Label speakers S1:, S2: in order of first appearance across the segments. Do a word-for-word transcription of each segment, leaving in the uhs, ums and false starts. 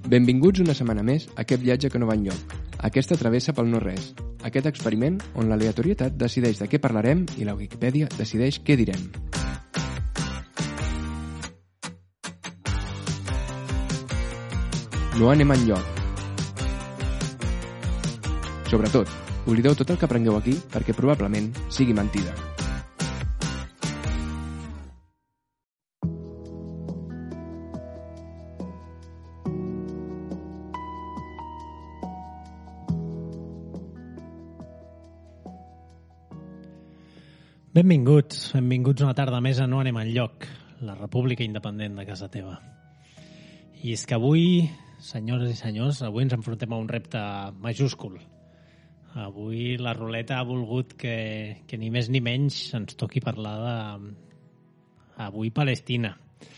S1: Benvinguts una setmana més a aquest viatge que no va enlloc, aquesta travessa pel no-res, aquest experiment on l'aleatorietat decideix de què parlarem i la Wikipedia decideix què direm. No anem enlloc. Sobretot, oblideu tot el que aprengueu aquí perquè probablement sigui mentida.
S2: Benvinguts, benvinguts una tarda més a No anem enlloc, la república independent de casa teva. I és que avui, senyores i senyors, avui ens enfrontem a un repte majúscul. Avui la ruleta ha volgut que, que ni més ni menys ens toqui parlar de avui Palestina.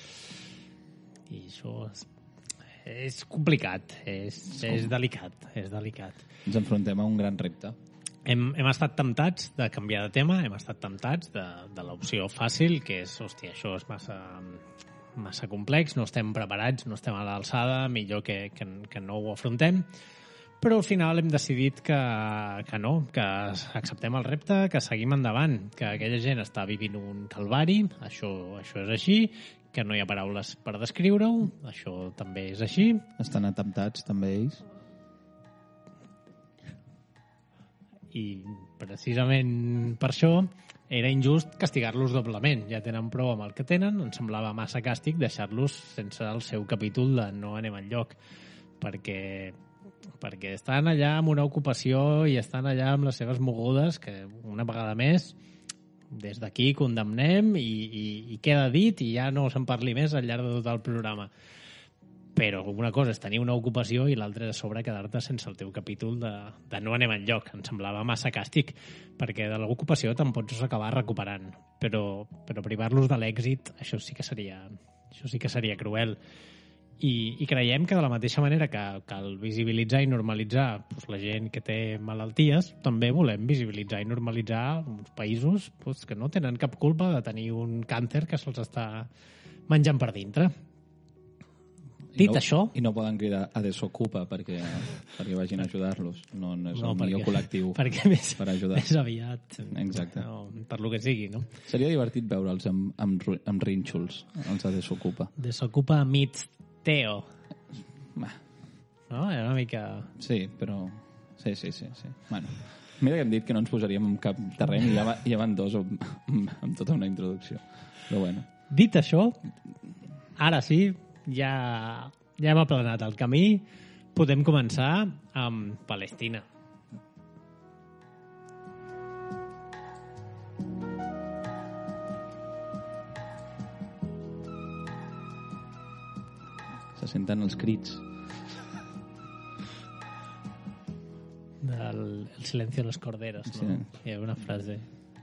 S2: I això és, és complicat, és, és delicat, és delicat.
S3: Ens enfrontem a un gran repte.
S2: Hem, hem estat temptats de canviar de tema, hem estat temptats de, de l'opció fàcil, que és, hòstia, això és massa, massa complex, no estem preparats, no estem a l'alçada, millor que, que, que no ho afrontem, però al final hem decidit que, que no, que acceptem el repte, que seguim endavant, que aquella gent està vivint un calvari, això, això és així, que no hi ha paraules per descriure-ho, això també és així.
S3: Estan atemptats també ells?
S2: I precisament per això era injust castigar-los doblement. Ja tenen prou amb el que tenen, ens semblava massa càstig deixar-los sense el seu capítol de No anem enlloc, perquè, perquè estan allà amb una ocupació i estan allà amb les seves mogudes que una vegada més des d'aquí condemnem i, i, i queda dit i ja no se'n parli més al llarg de tot el programa. Però una cosa és tenir una ocupació i l'altra és a sobre quedar-te sense el teu capítol de, de No anem enlloc. Em semblava massa càstig, perquè de l'ocupació te'n pots acabar recuperant. Però, però privar-los de l'èxit, això sí que seria, això sí que seria cruel. I, i creiem que de la mateixa manera que cal visibilitzar i normalitzar doncs, la gent que té malalties, també volem visibilitzar i normalitzar uns països doncs, que no tenen cap culpa de tenir un càncer que se'ls està menjant per dintre. Dit
S3: I no,
S2: això...
S3: I no poden cridar a Desocupa perquè, perquè vagin a ajudar-los. No, no és no, el millor col·lectiu
S2: perquè més,
S3: per ajudar.
S2: Més aviat.
S3: Exacte.
S2: No, per lo que sigui, no?
S3: Seria divertit veure'ls amb, amb, amb rínxols, els de Desocupa.
S2: Desocupa meets Teo.
S3: Bah.
S2: No? Era una mica...
S3: Sí, però... Sí, sí, sí. sí. Bueno, mira que hem dit que no ens posaríem en cap terreny i ja, va, ja van dos amb, amb, amb tota una introducció. Però bueno.
S2: Dit això, ara sí... Ja, ja hem aplanat el camí, podem començar amb Palestina.
S3: Se senten els crits.
S2: Del el silencio de los corderos, no?
S3: Sí.
S2: Hi ha una frase.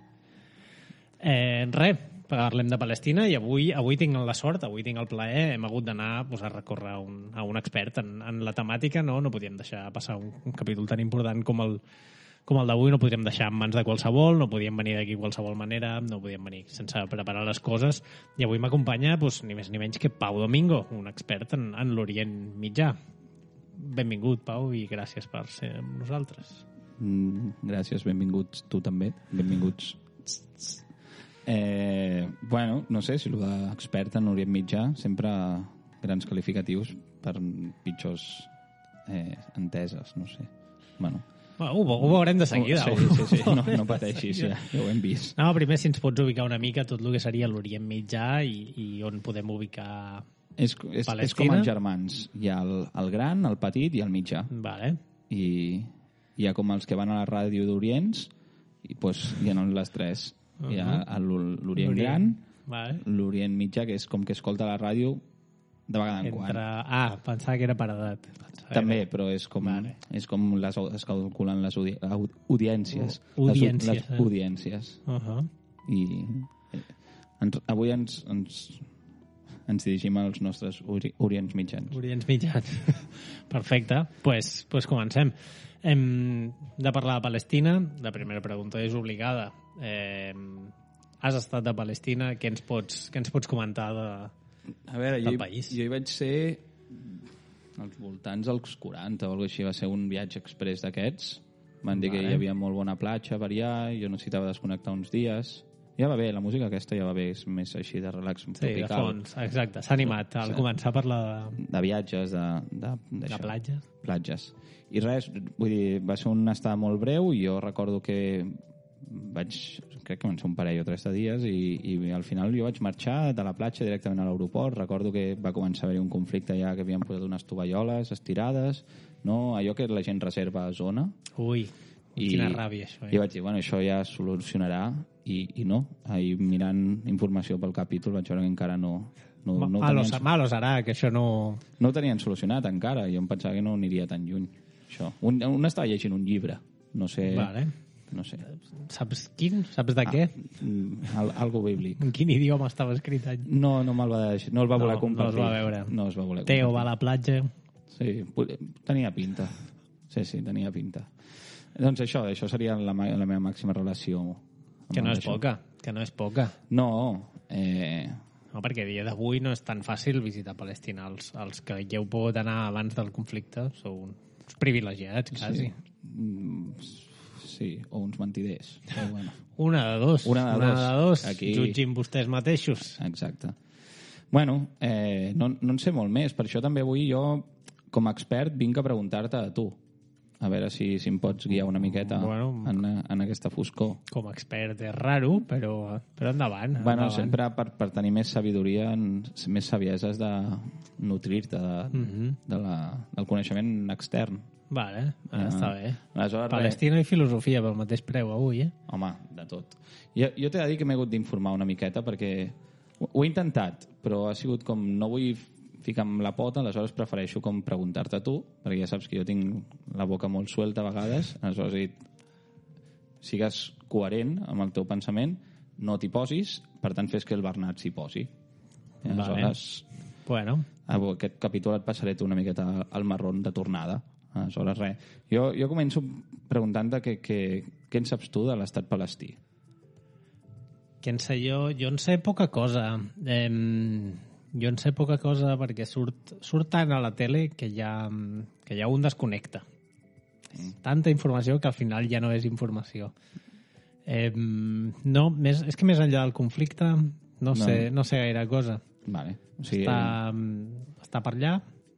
S2: Eh, res, parlem de Palestina i avui avui tinc la sort, avui tinc el plaer, hem hagut d'anar pues, a recórrer un, a un expert en, en la temàtica, no? No podíem deixar passar un, un capítol tan important com el, com el d'avui, no podríem deixar en mans de qualsevol, no podíem venir d'aquí de qualsevol manera, no podíem venir sense preparar les coses, i avui m'acompanya pues, ni més ni menys que Pau Domingo, un expert en, en l'Orient Mitjà. Benvingut, Pau, i gràcies per ser amb nosaltres.
S3: Mm, gràcies, benvinguts tu també, benvinguts. Eh, bueno, no sé si el d'expert en Orient Mitjà, sempre grans qualificatius per pitjors eh, enteses, no sé. Bueno,
S2: bueno ho, ho veurem de seguida.
S3: Oh, sí, sí, sí, no, no pateixis, ja, ja ho hem vist.
S2: No, primer si ens pots ubicar una mica tot el que seria l'Orient Mitjà i, i on podem ubicar
S3: és, és,
S2: Palestina.
S3: És com els germans. Hi ha el, el gran, el petit i el mitjà.
S2: Vale.
S3: I hi ha com els que van a la ràdio d'Orients i pues, hi ha les tres. Uh -huh. Hi ha l'Orient Gran,
S2: vale.
S3: l'Orient Mitjà, que és com que escolta la ràdio de vegada en
S2: Entre...
S3: quan.
S2: Ah, pensava que era per edat. Pensava
S3: També,
S2: era...
S3: però és com,
S2: vale.
S3: és com les, es calculen les audi audiències.
S2: Uh, audiències.
S3: Les, les audiències.
S2: Uh -huh.
S3: I eh, ens, avui ens, ens, ens dirigim als nostres ori Orients Mitjans.
S2: Orients Mitjans. Perfecte. Doncs pues, pues comencem. Hem de parlar de Palestina. La primera pregunta és obligada. Eh, has estat a Palestina, què ens pots, què ens pots comentar de,
S3: a veure,
S2: del
S3: jo,
S2: país?
S3: Jo hi vaig ser als voltants dels quaranta o alguna així. Va ser un viatge express d'aquests. Van dir
S2: Vale.
S3: que hi havia molt bona platja, variar, jo necessitava desconnectar uns dies. Ja va bé, la música aquesta ja va bé, és més així de relax
S2: Sí,
S3: tropical.
S2: de fons, exacte. S'ha animat al
S3: Sí.
S2: començar a parlar de,
S3: De viatges, de, de,
S2: de
S3: d'això.
S2: platges.
S3: Platges. I res, vull dir, va ser una estada molt breu i jo recordo que vaig, crec que van ser un parell o tres de dies i, i al final jo vaig marxar de la platja directament a l'aeroport. Recordo que va començar a haver un conflicte ja que havien posat unes tovalloles estirades, no? Allò que la gent reserva a zona.
S2: Ui,
S3: I,
S2: quina ràbia, això.
S3: I
S2: Eh?
S3: vaig dir, bueno, això ja es solucionarà i, i no. Ahir mirant informació pel capítol vaig veure que encara no, no, no, ho
S2: malo,
S3: tenien,
S2: malo serà, que això no...
S3: no ho tenien solucionat encara. Jo em pensava que no aniria tan lluny. Això. Un, un estava llegint un llibre. No sé...
S2: Vale.
S3: No sé.
S2: Saps quin? Saps de què?
S3: Mm, al, algo bíblic.
S2: En quin idioma estava escrit?
S3: No, no me'l va deixar, no el va
S2: No,
S3: voler
S2: no
S3: compartir.
S2: es va veure.
S3: No es va voler
S2: Teo
S3: compartir.
S2: va a la platja.
S3: Sí, pu- tenia pinta. Sí, sí, tenia pinta. Doncs això, això seria la, ma- la meva màxima relació. amb
S2: Que no és
S3: això.
S2: poca, que no és poca.
S3: No, eh,
S2: No, perquè a dia d'avui no és tan fàcil visitar Palestina. Els, els que hi heu pogut anar abans del conflicte sou uns privilegiats, quasi.
S3: sí. Mm, sí, o uns mentiders. Però bueno.
S2: Una de dos.
S3: Una de
S2: Una
S3: dos.
S2: de dos.
S3: Aquí-
S2: Jutgin vostès mateixos.
S3: Exacte. Bueno, eh, no, no en sé molt més. Per això també avui jo, com a expert, vinc a preguntar-te a tu. A veure si, si em pots guiar una miqueta
S2: Bueno.
S3: en, en aquesta foscor.
S2: Com a expert és raro, però, però endavant.
S3: Bueno,
S2: endavant.
S3: sempre per, per tenir més sabidoria, en- més saviesa has de nutrir-te de,
S2: Mhm.
S3: de la, del coneixement extern.
S2: Vale, ah,
S3: Ah.
S2: està bé.
S3: Aleshores, res,
S2: Palestina i filosofia pel mateix preu avui, eh?
S3: home, de tot. Jo, jo t'he de dir que m'he hagut d'informar una miqueta perquè ho, ho he intentat, però ha sigut com no vull ficar amb la pota, aleshores prefereixo com preguntar-te a tu, perquè ja saps que jo tinc la boca molt suelta a vegades, aleshores he dit sigues coherent amb el teu pensament, no t'hi posis, per tant fes que el Bernat s'hi posi. I aleshores,
S2: Bueno,
S3: vale. Aquest capítol et passaré tu una miqueta al marrón de tornada. Aleshores, res. Jo, jo començo preguntant-te què, què, què en saps tu de l'estat palestí.
S2: què en sé jo? Jo en sé poca cosa. Eh, jo en sé poca cosa perquè surt, surt tant a la tele que ja, que ja un desconnecta. És tanta informació que al final ja no és informació. Eh, no, més, és que més enllà del conflicte no,
S3: No.
S2: sé, no sé gaire cosa.
S3: Vale. O sigui,
S2: Està, està per allà,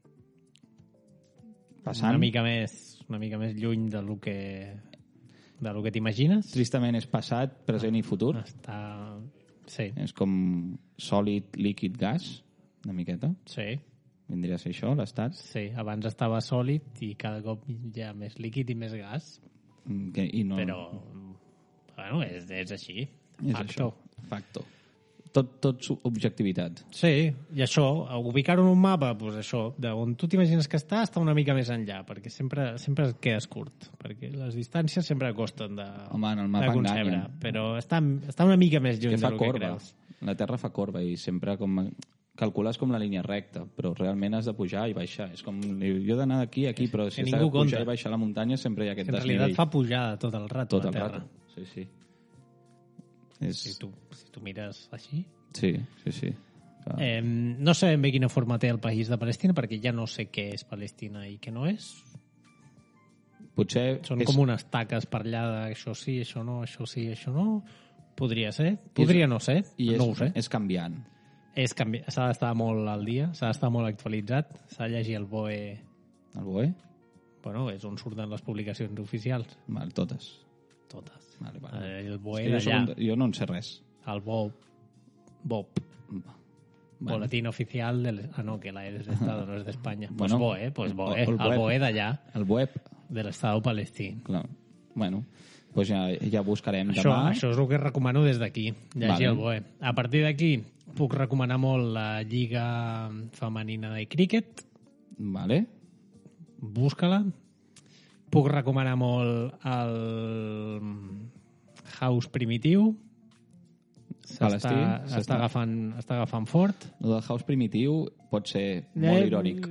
S3: passant,
S2: una mica més, una mica més lluny de lo que, de lo que t'imagines.
S3: tristament és passat, present i futur.
S2: Està... Sí,
S3: És com sòlid, líquid, gas, una miqueta.
S2: sí,
S3: Vindria a ser això, l'estat.
S2: sí. Abans estava sòlid i cada cop hi ha més líquid i més gas,
S3: Mm, que- I no,
S2: però bueno, és, és així.
S3: és
S2: Facto.
S3: això. Facto. Tot, tot su- objectivitat.
S2: Sí, i això, ubicar-ho en un mapa, doncs això, d'on tu t'imagines que està, està una mica més enllà, perquè sempre, sempre et quedes curt, perquè les distàncies sempre costen de,
S3: Home, en el
S2: de
S3: mapa
S2: concebre,
S3: enganyen.
S2: però està, està una mica més lluny
S3: Que fa
S2: del que
S3: corba.
S2: creus.
S3: La Terra fa corba i sempre com calcules com la línia recta, però realment has de pujar i baixar. És com, jo he d'anar d'aquí a aquí, però si
S2: Que
S3: has de
S2: ningú
S3: pujar
S2: compta.
S3: i baixar la muntanya sempre hi ha aquest
S2: En realitat
S3: desnivell.
S2: fa pujada tot el rato,
S3: Tot
S2: la
S3: el
S2: Terra.
S3: rato. Sí, sí. És...
S2: Si tu, si tu mires així.
S3: Sí, sí, sí. Fa...
S2: Eh, no sé ben bé quina forma té el país de Palestina, perquè ja no sé què és Palestina i què no és.
S3: Potser
S2: Són
S3: és...
S2: com unes taques per allà de això sí, això no, això sí, això no. Podria ser, podria no ser,
S3: I és,
S2: no ho sé.
S3: és canviant.
S2: És canvi... S'ha d'estar molt al dia, s'ha d'estar molt actualitzat, s'ha de llegir el B O E.
S3: El B O E?
S2: Bueno, és on surten les publicacions oficials.
S3: Vale, totes.
S2: Totes.
S3: Vale, vale.
S2: Eh, El B O
S3: És
S2: E
S3: que jo,
S2: d'allà.
S3: soc un... jo no en sé res.
S2: El B O B O P.
S3: Bueno.
S2: Boletín oficial del... Ah, no, que la E es de Estado, no es de España. Pues
S3: Bueno,
S2: B O E, pues B O E.
S3: el
S2: El
S3: B O E.
S2: B O E d'allà,
S3: El web,
S2: del Estado palestí.
S3: clar. Bueno, doncs ja, ja buscarem
S2: Això,
S3: demà.
S2: això és el que recomano des d'aquí, llegir
S3: Vale.
S2: el B O E. A partir d'aquí puc recomanar molt la Lliga Femenina de Críquet,
S3: Vale.
S2: busca-la. Puc recomanar molt el House Primitiu.
S3: Palestí,
S2: S'està
S3: s'està-
S2: està agafant, està agafant fort.
S3: El del house primitiu pot ser molt
S2: Eh,
S3: irònic,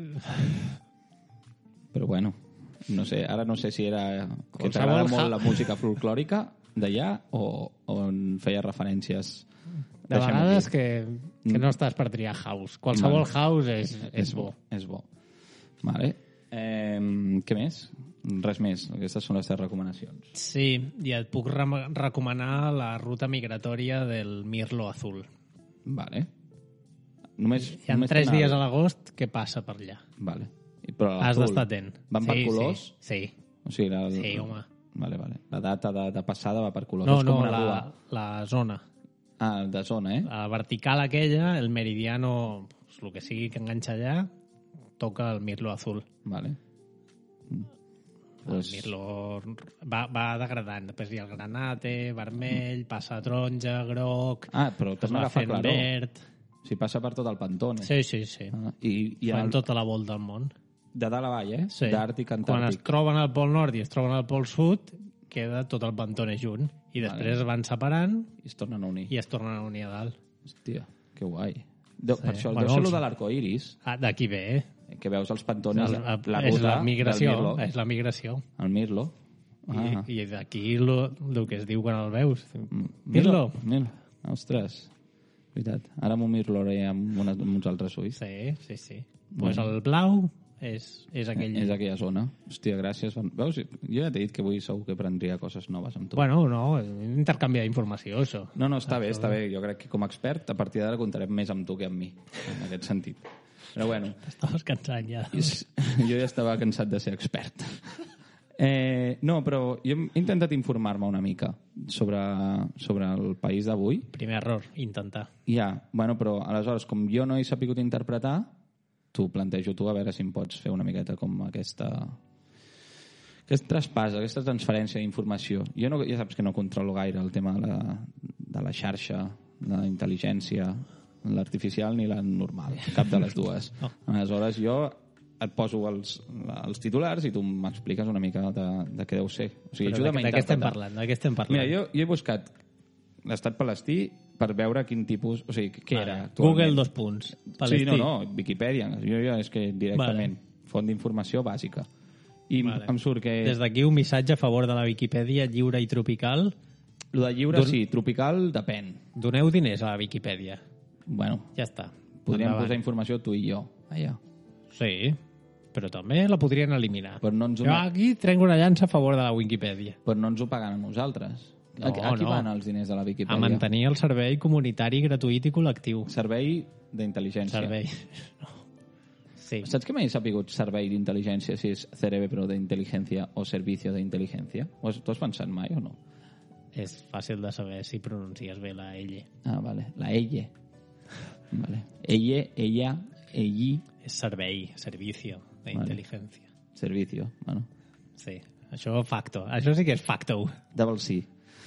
S3: però bueno, no sé, ara no sé si era que
S2: Qualsevol
S3: t'agrada molt
S2: ha-
S3: la música folclòrica d'allà o, o en feia referències.
S2: De
S3: Deixem-ho
S2: vegades
S3: aquí.
S2: que, que no estàs per triar House. Qualsevol
S3: Vale.
S2: House és, és bo.
S3: És bo. Vale. Eh, què més? Res més. Aquestes són les teves recomanacions.
S2: Sí, i et puc re- recomanar la ruta migratòria del Mirlo Azul.
S3: Vale. Només,
S2: Hi ha
S3: només
S2: tres
S3: tenen
S2: dies
S3: el-
S2: a l'agost que passa per allà.
S3: Vale. I- Però
S2: Has
S3: l'azul,
S2: d'estar atent.
S3: Van per
S2: sí,
S3: colors?
S2: Sí, sí.
S3: O sigui, la,
S2: Sí, home.
S3: Vale, vale. La data de, de passada va per colors.
S2: No,
S3: És com
S2: no,
S3: una
S2: la,
S3: rua.
S2: la zona.
S3: Ah, de zona, eh?
S2: La vertical aquella, el meridiano, pues, el que sigui que enganxa allà, toca el Mirlo Azul.
S3: Vale. Mm.
S2: El
S3: Pues,
S2: Mirlo va, va degradant. Després hi ha el granate, vermell, passa a taronja, groc,
S3: ah, però
S2: es
S3: torna a
S2: va
S3: agafar
S2: fent
S3: claror.
S2: verd.
S3: O sigui, passa per tot el pantone.
S2: Sí, sí, sí.
S3: Ah, I, i
S2: Fan
S3: el,
S2: tota la volta del món.
S3: de dalt a avall, eh?
S2: Sí.
S3: D'Àrtic a
S2: Quan es
S3: Antàrtic.
S2: troben al Pol Nord i es troben al Pol Sud, queda tot el pantone junt. I després es van separant
S3: I es tornen a unir.
S2: i es tornen a unir a dalt.
S3: Hòstia, que guai. De,
S2: Sí.
S3: Per això,
S2: Bueno,
S3: deu ser
S2: els-
S3: lo de l'arcoiris,
S2: Ah, d'aquí ve, eh?
S3: que veus els pantones,
S2: La,
S3: la, la
S2: és
S3: ruta
S2: la migració,
S3: del Mirlo.
S2: és la migració.
S3: El Mirlo. Ah.
S2: I, i d'aquí el que es diu quan el veus.
S3: Mm,
S2: Mirlo.
S3: Mirlo. Ostres, veritat. Ara m'ho mirloré amb, una, amb uns altres ulls.
S2: Sí, sí, sí. Pues el blau és, és aquell...
S3: És aquella zona. Hòstia, gràcies. Veus? Jo ja t'he dit que avui segur que prendria coses noves amb tu.
S2: Bueno, no, intercanviar informació, això.
S3: No, no, està bé, està bé. Jo crec que com a expert, a partir d'ara contarem més amb tu que amb mi, en aquest sentit. Però bueno,
S2: Estaves cansant ja.
S3: jo ja estava cansat de ser expert. Eh, no, però jo he intentat informar-me una mica sobre, sobre el país d'avui.
S2: Primer error, intentar.
S3: Ja, bueno, però aleshores, com jo no he sapigut interpretar, t'ho plantejo tu a veure si em pots fer una miqueta com aquesta... Aquest traspàs, aquesta transferència d'informació. Jo no, ja saps que no controlo gaire el tema de la, de la xarxa, la intel·ligència, l'artificial ni la normal, cap de les dues.
S2: No.
S3: Aleshores, jo et poso els, els titulars i tu m'expliques una mica de, de què deu ser. O sigui,
S2: Però
S3: ajuda'm
S2: de,
S3: a
S2: de què estem
S3: interpretar.
S2: parlant? De què estem parlant?
S3: Mira, jo, jo he buscat l'estat palestí per veure quin tipus... O sigui, què
S2: Vale.
S3: era?
S2: Google
S3: actualment.
S2: dos punts. Palestí.
S3: Sí, no, no, Viquipèdia. Jo ja és que directament. Vale. Font d'informació bàsica. I
S2: Vale.
S3: em surt que...
S2: Des d'aquí un missatge a favor de la Viquipèdia lliure i tropical.
S3: Lo de lliure,
S2: Don-
S3: sí. Tropical, depèn.
S2: Doneu diners a la Viquipèdia.
S3: Bueno,
S2: Ja està.
S3: podríem
S2: Endavant.
S3: posar informació tu i jo, allà.
S2: Sí, però també la podrien eliminar.
S3: Però no ens ho,
S2: Jo aquí trenco una llança a favor de la Wikipedia.
S3: però no ens ho paguen a nosaltres.
S2: No,
S3: a, a qui
S2: no.
S3: van els diners de la
S2: A
S3: Viquipèdia?
S2: mantenir el servei comunitari gratuït i col·lectiu.
S3: Servei d'intel·ligència.
S2: Servei. No. Sí.
S3: Saps que mai he sapigut servei d'intel·ligència, si és cerebro d'intel·ligència o servicio d'intel·ligència? Ho has, tu has pensat mai o no?
S2: És fàcil de saber si pronuncies bé la ella.
S3: Ah, vale. La ella. Vale. Ella, ella, elli,
S2: És servei, servicio d'intel·ligència.
S3: servicio. Bueno,
S2: Sí. Això facto. Això sí que és facto.
S3: double C.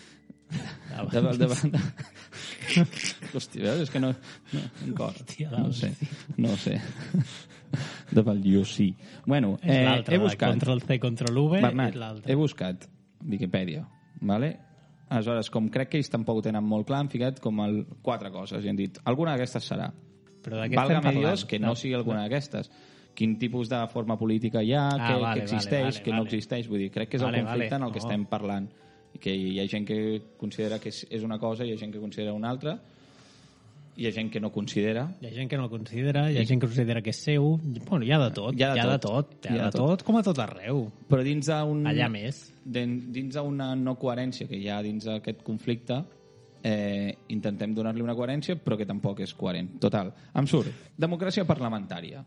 S3: Double, double. Hòstia, veus? És que no... no encara.
S2: Hòstia,
S3: no ho
S2: double
S3: sé. No ho sé. Double C. Bueno,
S2: És
S3: eh,
S2: l'altre,
S3: he buscat...
S2: control C, control V,
S3: Bernat,
S2: és l'altre.
S3: he buscat Viquipèdia, vale? Aleshores, com crec que ells tampoc ho tenen molt clar, han ficat com el, quatre coses i han dit, alguna d'aquestes serà.
S2: Però de què estem
S3: Válgame
S2: parlant?
S3: Dios que no sigui alguna d'aquestes. Quin tipus de forma política hi ha,
S2: Ah,
S3: que,
S2: vale,
S3: que existeix,
S2: vale, vale,
S3: que no
S2: vale.
S3: existeix. Vull dir, crec que és
S2: Vale,
S3: el conflicte
S2: vale.
S3: en el que
S2: Oh.
S3: estem parlant. I que hi ha gent que considera que és, és una cosa i hi ha gent que considera una altra. Hi ha gent que no considera.
S2: Hi ha gent que no el considera, hi ha gent que considera que és seu. Bueno, hi ha de tot,
S3: Hi ha de
S2: hi ha de
S3: tot.
S2: tot, hi ha de tot, com a tot arreu.
S3: Però dins d'un...
S2: Allà més.
S3: Dins d'una no coherència que hi ha dins d'aquest conflicte, eh, intentem donar-li una coherència, però que tampoc és coherent. Total, em surt democràcia parlamentària.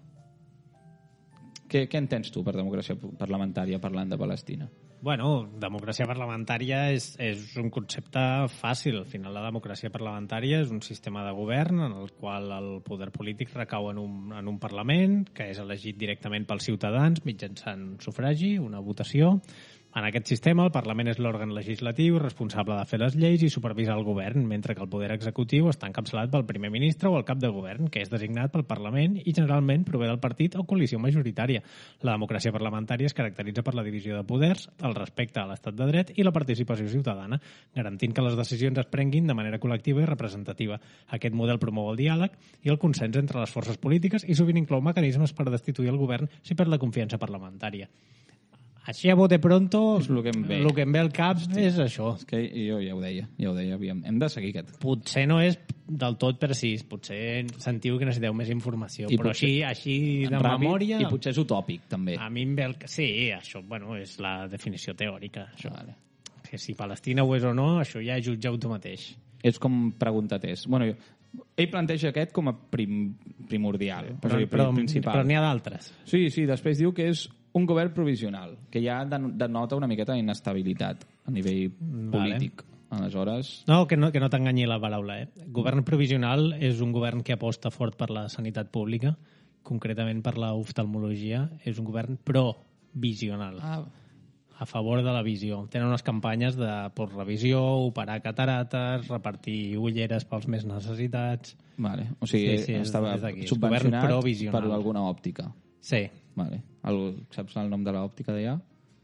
S3: Què, què entens tu per democràcia parlamentària parlant de Palestina?
S2: Bueno, democràcia parlamentària és, és un concepte fàcil. Al final, la democràcia parlamentària és un sistema de govern en el qual el poder polític recau en un, en un Parlament que és elegit directament pels ciutadans mitjançant sufragi, una votació. En aquest sistema, el Parlament és l'òrgan legislatiu responsable de fer les lleis i supervisar el govern, mentre que el poder executiu està encapçalat pel primer ministre o el cap de govern, que és designat pel Parlament i generalment prové del partit o coalició majoritària. La democràcia parlamentària es caracteritza per la divisió de poders, el respecte a l'estat de dret i la participació ciutadana, garantint que les decisions es prenguin de manera col·lectiva i representativa. Aquest model promou el diàleg i el consens entre les forces polítiques i sovint inclou mecanismes per destituir el govern si perd la confiança parlamentària. Així a bote pronto,
S3: És lo que em ve.
S2: el que em ve al cap és això.
S3: És que jo ja ho deia, ja ho deia, aviam. Hem de seguir aquest.
S2: Potser no és del tot precís, potser sentiu que necessiteu més informació,
S3: I
S2: però
S3: potser-
S2: així, així de
S3: Ràpid,
S2: memòria...
S3: I potser és utòpic, també.
S2: A mi em ve el... Sí, això, bueno, és la definició teòrica. Això.
S3: Vale.
S2: Que si Palestina ho és o no, això ja jutja-ho tu mateix.
S3: És com pregunta-test. Bueno, jo, ell planteja aquest com a prim, primordial,
S2: Però,
S3: o sigui,
S2: però,
S3: principal.
S2: però n'hi ha d'altres.
S3: Sí, sí, després diu que és un govern provisional, que ja den- denota una miqueta d'inestabilitat a nivell polític. Aleshores,
S2: No, que no, que no t'enganyi la paraula. Eh? Govern provisional és un govern que aposta fort per la sanitat pública, concretament per la oftalmologia. És un govern provisional,
S3: ah,
S2: a favor de la visió. Tenen unes campanyes de por revisió, operar catarates, repartir ulleres pels més necessitats.
S3: vale. O sigui,
S2: Sí, sí, és-
S3: estava
S2: és d'aquí, és
S3: subvencionat
S2: govern provisional.
S3: per alguna òptica.
S2: Sí,
S3: Vale. El, saps el nom de l'òptica d'allà?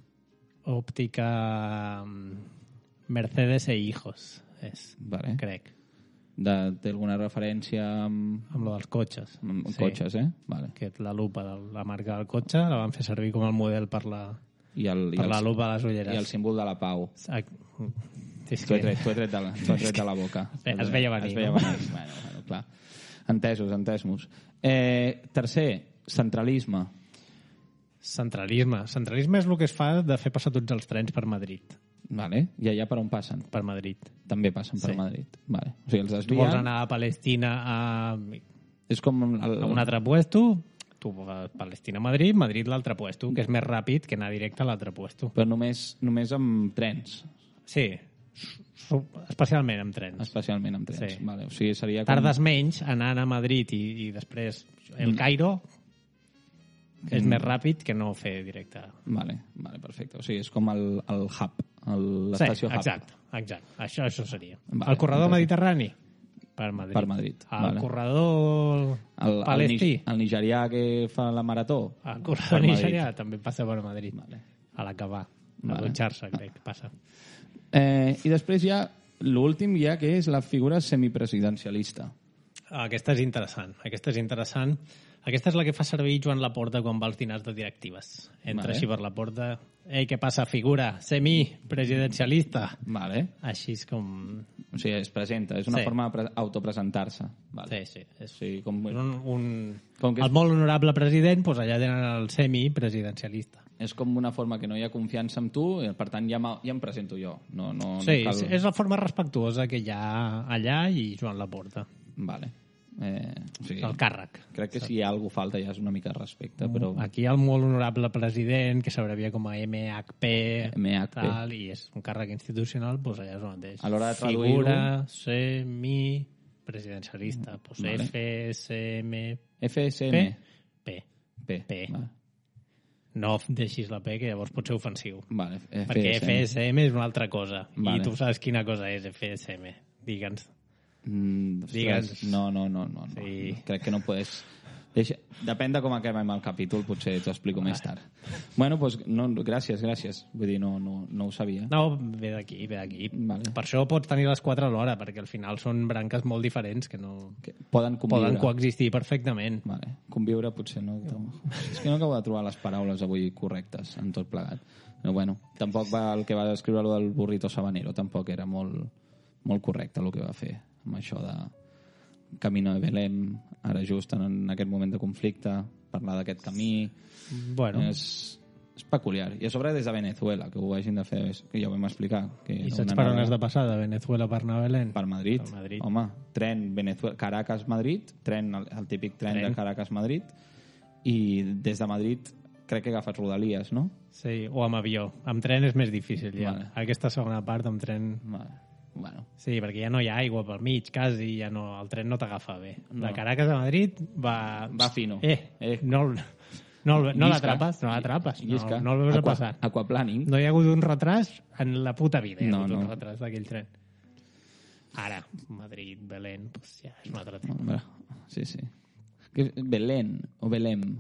S2: òptica mm, Mercedes e Hijos, és,
S3: Vale.
S2: crec,
S3: De, té alguna referència amb,
S2: amb lo dels cotxes.
S3: amb
S2: Sí.
S3: cotxes, eh? Vale.
S2: Que la lupa de la marca del cotxe la van fer servir com el model per la,
S3: I el, i
S2: per
S3: el,
S2: la lupa de les ulleres.
S3: i el símbol de la pau.
S2: Ac- És
S3: T'ho he
S2: que...
S3: tret, t'ho he tret, de, la, t'ho he tret de la boca.
S2: Es veia venir,
S3: Es veia
S2: no?
S3: venir. Bueno, bueno, clar. Entesos, entesos. Eh, tercer, centralisme.
S2: Centralisme. Centralisme és el que es fa de fer passar tots els trens per Madrid.
S3: Vale. I allà per on passen?
S2: Per Madrid.
S3: També passen per
S2: Sí.
S3: Madrid. Vale. O sigui, els
S2: Tu vols
S3: desvien...
S2: anar a Palestina a,
S3: És com... El,
S2: a un altre puesto, tu vas a Palestina a Madrid, Madrid l'altre puesto, que és més ràpid que anar directe a l'altre puesto.
S3: Però només, només amb trens.
S2: Sí, su- especialment amb trens.
S3: Especialment amb trens.
S2: Sí.
S3: Vale. O sigui, seria com...
S2: Tardes menys anant a Madrid i, i després el
S3: Mm.
S2: Cairo és
S3: Mm.
S2: més ràpid que no fer directe.
S3: Vale, vale, perfecte. O sigui, és com el, el hub, el-
S2: Sí,
S3: l'estació hub.
S2: exacte, exacte. Això, això seria.
S3: Vale,
S2: el corredor
S3: perfecte.
S2: mediterrani? Per Madrid.
S3: Per Madrid,
S2: El
S3: vale.
S2: corredor
S3: El, el,
S2: palestí?
S3: ni- el nigerià que fa la marató?
S2: El corredor
S3: Per Madrid.
S2: nigerià també passa per Madrid.
S3: Vale.
S2: A l'acabar. A
S3: Vale.
S2: dutxar-se, crec que passa.
S3: Eh, I després hi ha l'últim ja, que és la figura semipresidencialista.
S2: Aquesta és interessant. Aquesta és interessant. Aquesta és la que fa servir Joan Laporta quan va als dinars de directives. Entra
S3: Vale.
S2: així per la porta. Ei, què passa, figura? Semi-presidencialista.
S3: Vale.
S2: Així és com...
S3: O sigui, es presenta, és una
S2: Sí.
S3: forma de pre- autopresentar-se. Vale.
S2: Sí, sí. És,
S3: Sí, com,
S2: és un, un...
S3: Com que és-
S2: El molt honorable president, doncs allà tenen el semi-presidencialista.
S3: és com una forma que no hi ha confiança en tu, i per tant ja, ma- ja em presento jo. No, no,
S2: Sí,
S3: no cal...
S2: és la forma respectuosa que hi ha allà i Joan Laporta.
S3: Vale. Eh, o sigui,
S2: El càrrec.
S3: crec que si hi ha alguna falta ja és una mica de respecte, però...
S2: Aquí hi ha el molt honorable president, que s'abrevia com a M H P,
S3: M H P.
S2: tal, i és un càrrec institucional, doncs allà és el mateix.
S3: A l'hora de traduir-ho-
S2: Figura semi-presidencialista. Doncs
S3: Vale.
S2: F S M
S3: F S
S2: P.
S3: M.
S2: P.
S3: P.
S2: P.
S3: Vale.
S2: No deixis la P, que llavors pot ser ofensiu.
S3: Vale.
S2: Perquè F S M és una altra cosa.
S3: Vale.
S2: I tu saps quina cosa és F S M. Digue'ns.
S3: Mm, ostres,
S2: Digue'ns.
S3: no, no, no, no, no.
S2: Sí.
S3: Crec que no podes... Deixa... Depèn de com acabem el capítol, potser t'ho explico més tard. Bueno, doncs, no, gràcies, gràcies. Vull dir, no, no, no ho sabia.
S2: No, ve d'aquí, ve d'aquí.
S3: Vale.
S2: Per això pots tenir les quatre alhora, perquè al final són branques molt diferents que no...
S3: Que poden conviure.
S2: Poden coexistir perfectament.
S3: Vale. Conviure potser no... És que no acabo de trobar les paraules avui correctes en tot plegat. Però bueno, tampoc va el que va descriure lo del burrito sabanero, tampoc era molt, molt correcte el que va fer amb això de Camino de Belém, ara just en aquest moment de conflicte, parlar d'aquest camí...
S2: Bueno,
S3: És, és peculiar. I a sobre des de Venezuela, que ho hagin de fer, que ja ho vam explicar. Que
S2: i
S3: era
S2: saps
S3: una
S2: per on
S3: nova-
S2: has de passar, de Venezuela per anar a Belén?
S3: Per Madrid.
S2: Per Madrid.
S3: Home, tren Venezuela, Caracas-Madrid, tren, el, el típic tren,
S2: Tren.
S3: de Caracas-Madrid, i des de Madrid crec que agafes Rodalies, no?
S2: Sí, o amb avió. Amb tren és més difícil, ja.
S3: Vale.
S2: Aquesta segona part amb tren...
S3: Vale. Bueno,
S2: Sí, perquè ja no hi ha aigua pel mig, quasi, ja no, el tren no t'agafa bé.
S3: No.
S2: De Caracas a Madrid va...
S3: Va fino.
S2: Eh,
S3: Eh.
S2: no, el- no, el- no
S3: llisca.
S2: l'atrapes, no l'atrapes. No,
S3: Llisca.
S2: no el veus a
S3: Aqua-
S2: passar.
S3: Aquaplaning.
S2: No hi ha hagut un retras en la puta vida. Hi ha
S3: No,
S2: hagut un
S3: no.
S2: retras d'aquell tren. Ara, Madrid, Belén, pues ja és un altre tema.
S3: Home, sí, sí. Que- Belén o Belém,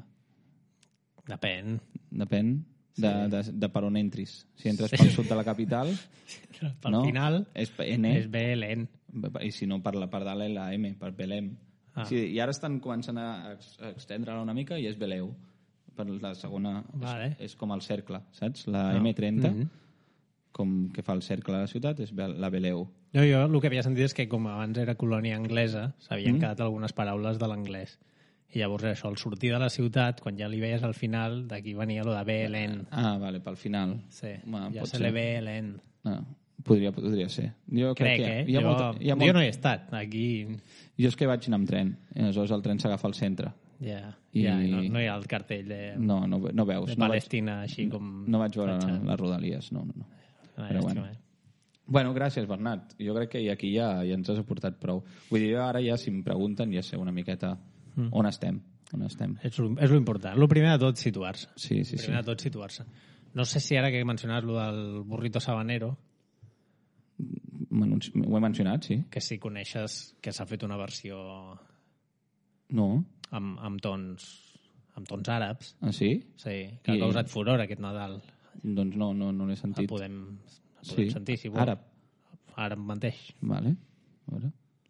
S2: Depèn.
S3: depèn de, de, de per on entris. Si entres pel sud de la capital,
S2: Pel
S3: no?
S2: final
S3: és N,
S2: és Belén.
S3: i si no per la part dalt la M, per Belém.
S2: Ah.
S3: Sí, i ara estan començant a, ex- a extendre-la una mica i és Beleu. per la segona...
S2: Vale.
S3: És, és com el cercle, saps? La no. eme trenta,
S2: Mm-hmm.
S3: com que fa el cercle a la ciutat, és la Beleu.
S2: No, jo el que havia sentit és que com abans era colònia anglesa, s'havien
S3: Mm.
S2: quedat algunes paraules de l'anglès. I llavors això, al sortir de la ciutat, quan ja li veies al final, d'aquí venia lo de B L N.
S3: Ah, vale, pel final.
S2: Sí,
S3: Ma,
S2: ja
S3: pot
S2: se
S3: ser.
S2: le ve l'N.
S3: Ah, podria, podria ser. Jo
S2: Crec,
S3: crec que
S2: eh?
S3: hi ha, hi ha
S2: jo,
S3: molta, hi ha
S2: jo
S3: molt...
S2: no he estat. Aquí
S3: Jo és que vaig anar amb tren, i aleshores el tren s'agafa al centre.
S2: ja,
S3: I-
S2: ja no, no hi ha el cartell de,
S3: No, no, no veus.
S2: de
S3: no
S2: Palestina, així com...
S3: No vaig veure
S2: fatxat.
S3: les rodalies, no, no. no.
S2: Ah,
S3: però
S2: llàstima,
S3: bueno.
S2: eh?
S3: Bueno, gràcies, Bernat. Jo crec que aquí ja, ja ens has aportat prou. Vull dir, jo ara ja, si em pregunten, ja sé una miqueta mm. on estem. On estem.
S2: És, lo- és lo important. Lo primer de tot, situar-se.
S3: Sí, sí, sí.
S2: Primer de tot, situar-se. No sé si ara que mencionaves lo del burrito sabanero,
S3: M'anunci- Ho he mencionat, sí.
S2: que si coneixes que s'ha fet una versió
S3: No?
S2: amb, amb tons amb tons àrabs,
S3: Ah, sí?
S2: sí, que ha
S3: I-
S2: causat furor aquest Nadal.
S3: Doncs no, no, no l'he
S2: El
S3: sentit.
S2: podem, el podem
S3: Sí.
S2: sentir, si vol.
S3: Àrab.
S2: Àrab mateix.
S3: Vale. A veure.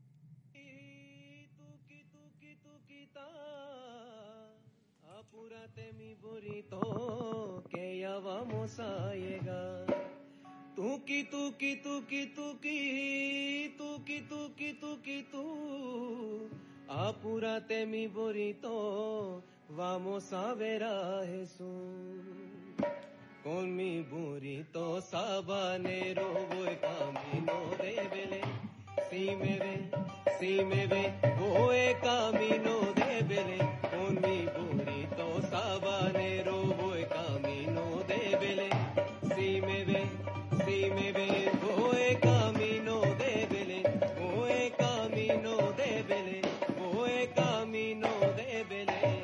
S4: Apúrate mi burrito, que ya vamos a llegar. Tuki, tuki, tuki, tuki, tuki, tuki, tuki, tú. Apúrate mi burrito, vamos a ver a Jesús. Con mi burrito sabanero voy camino de Belén. Si me ve, si me ve, voy camino de Belén. Con mi burrito sabanero voy camino de Belén. Si me ve, si me ve, voy camino de Belén. Voy camino de Belén. Voy camino de Belén.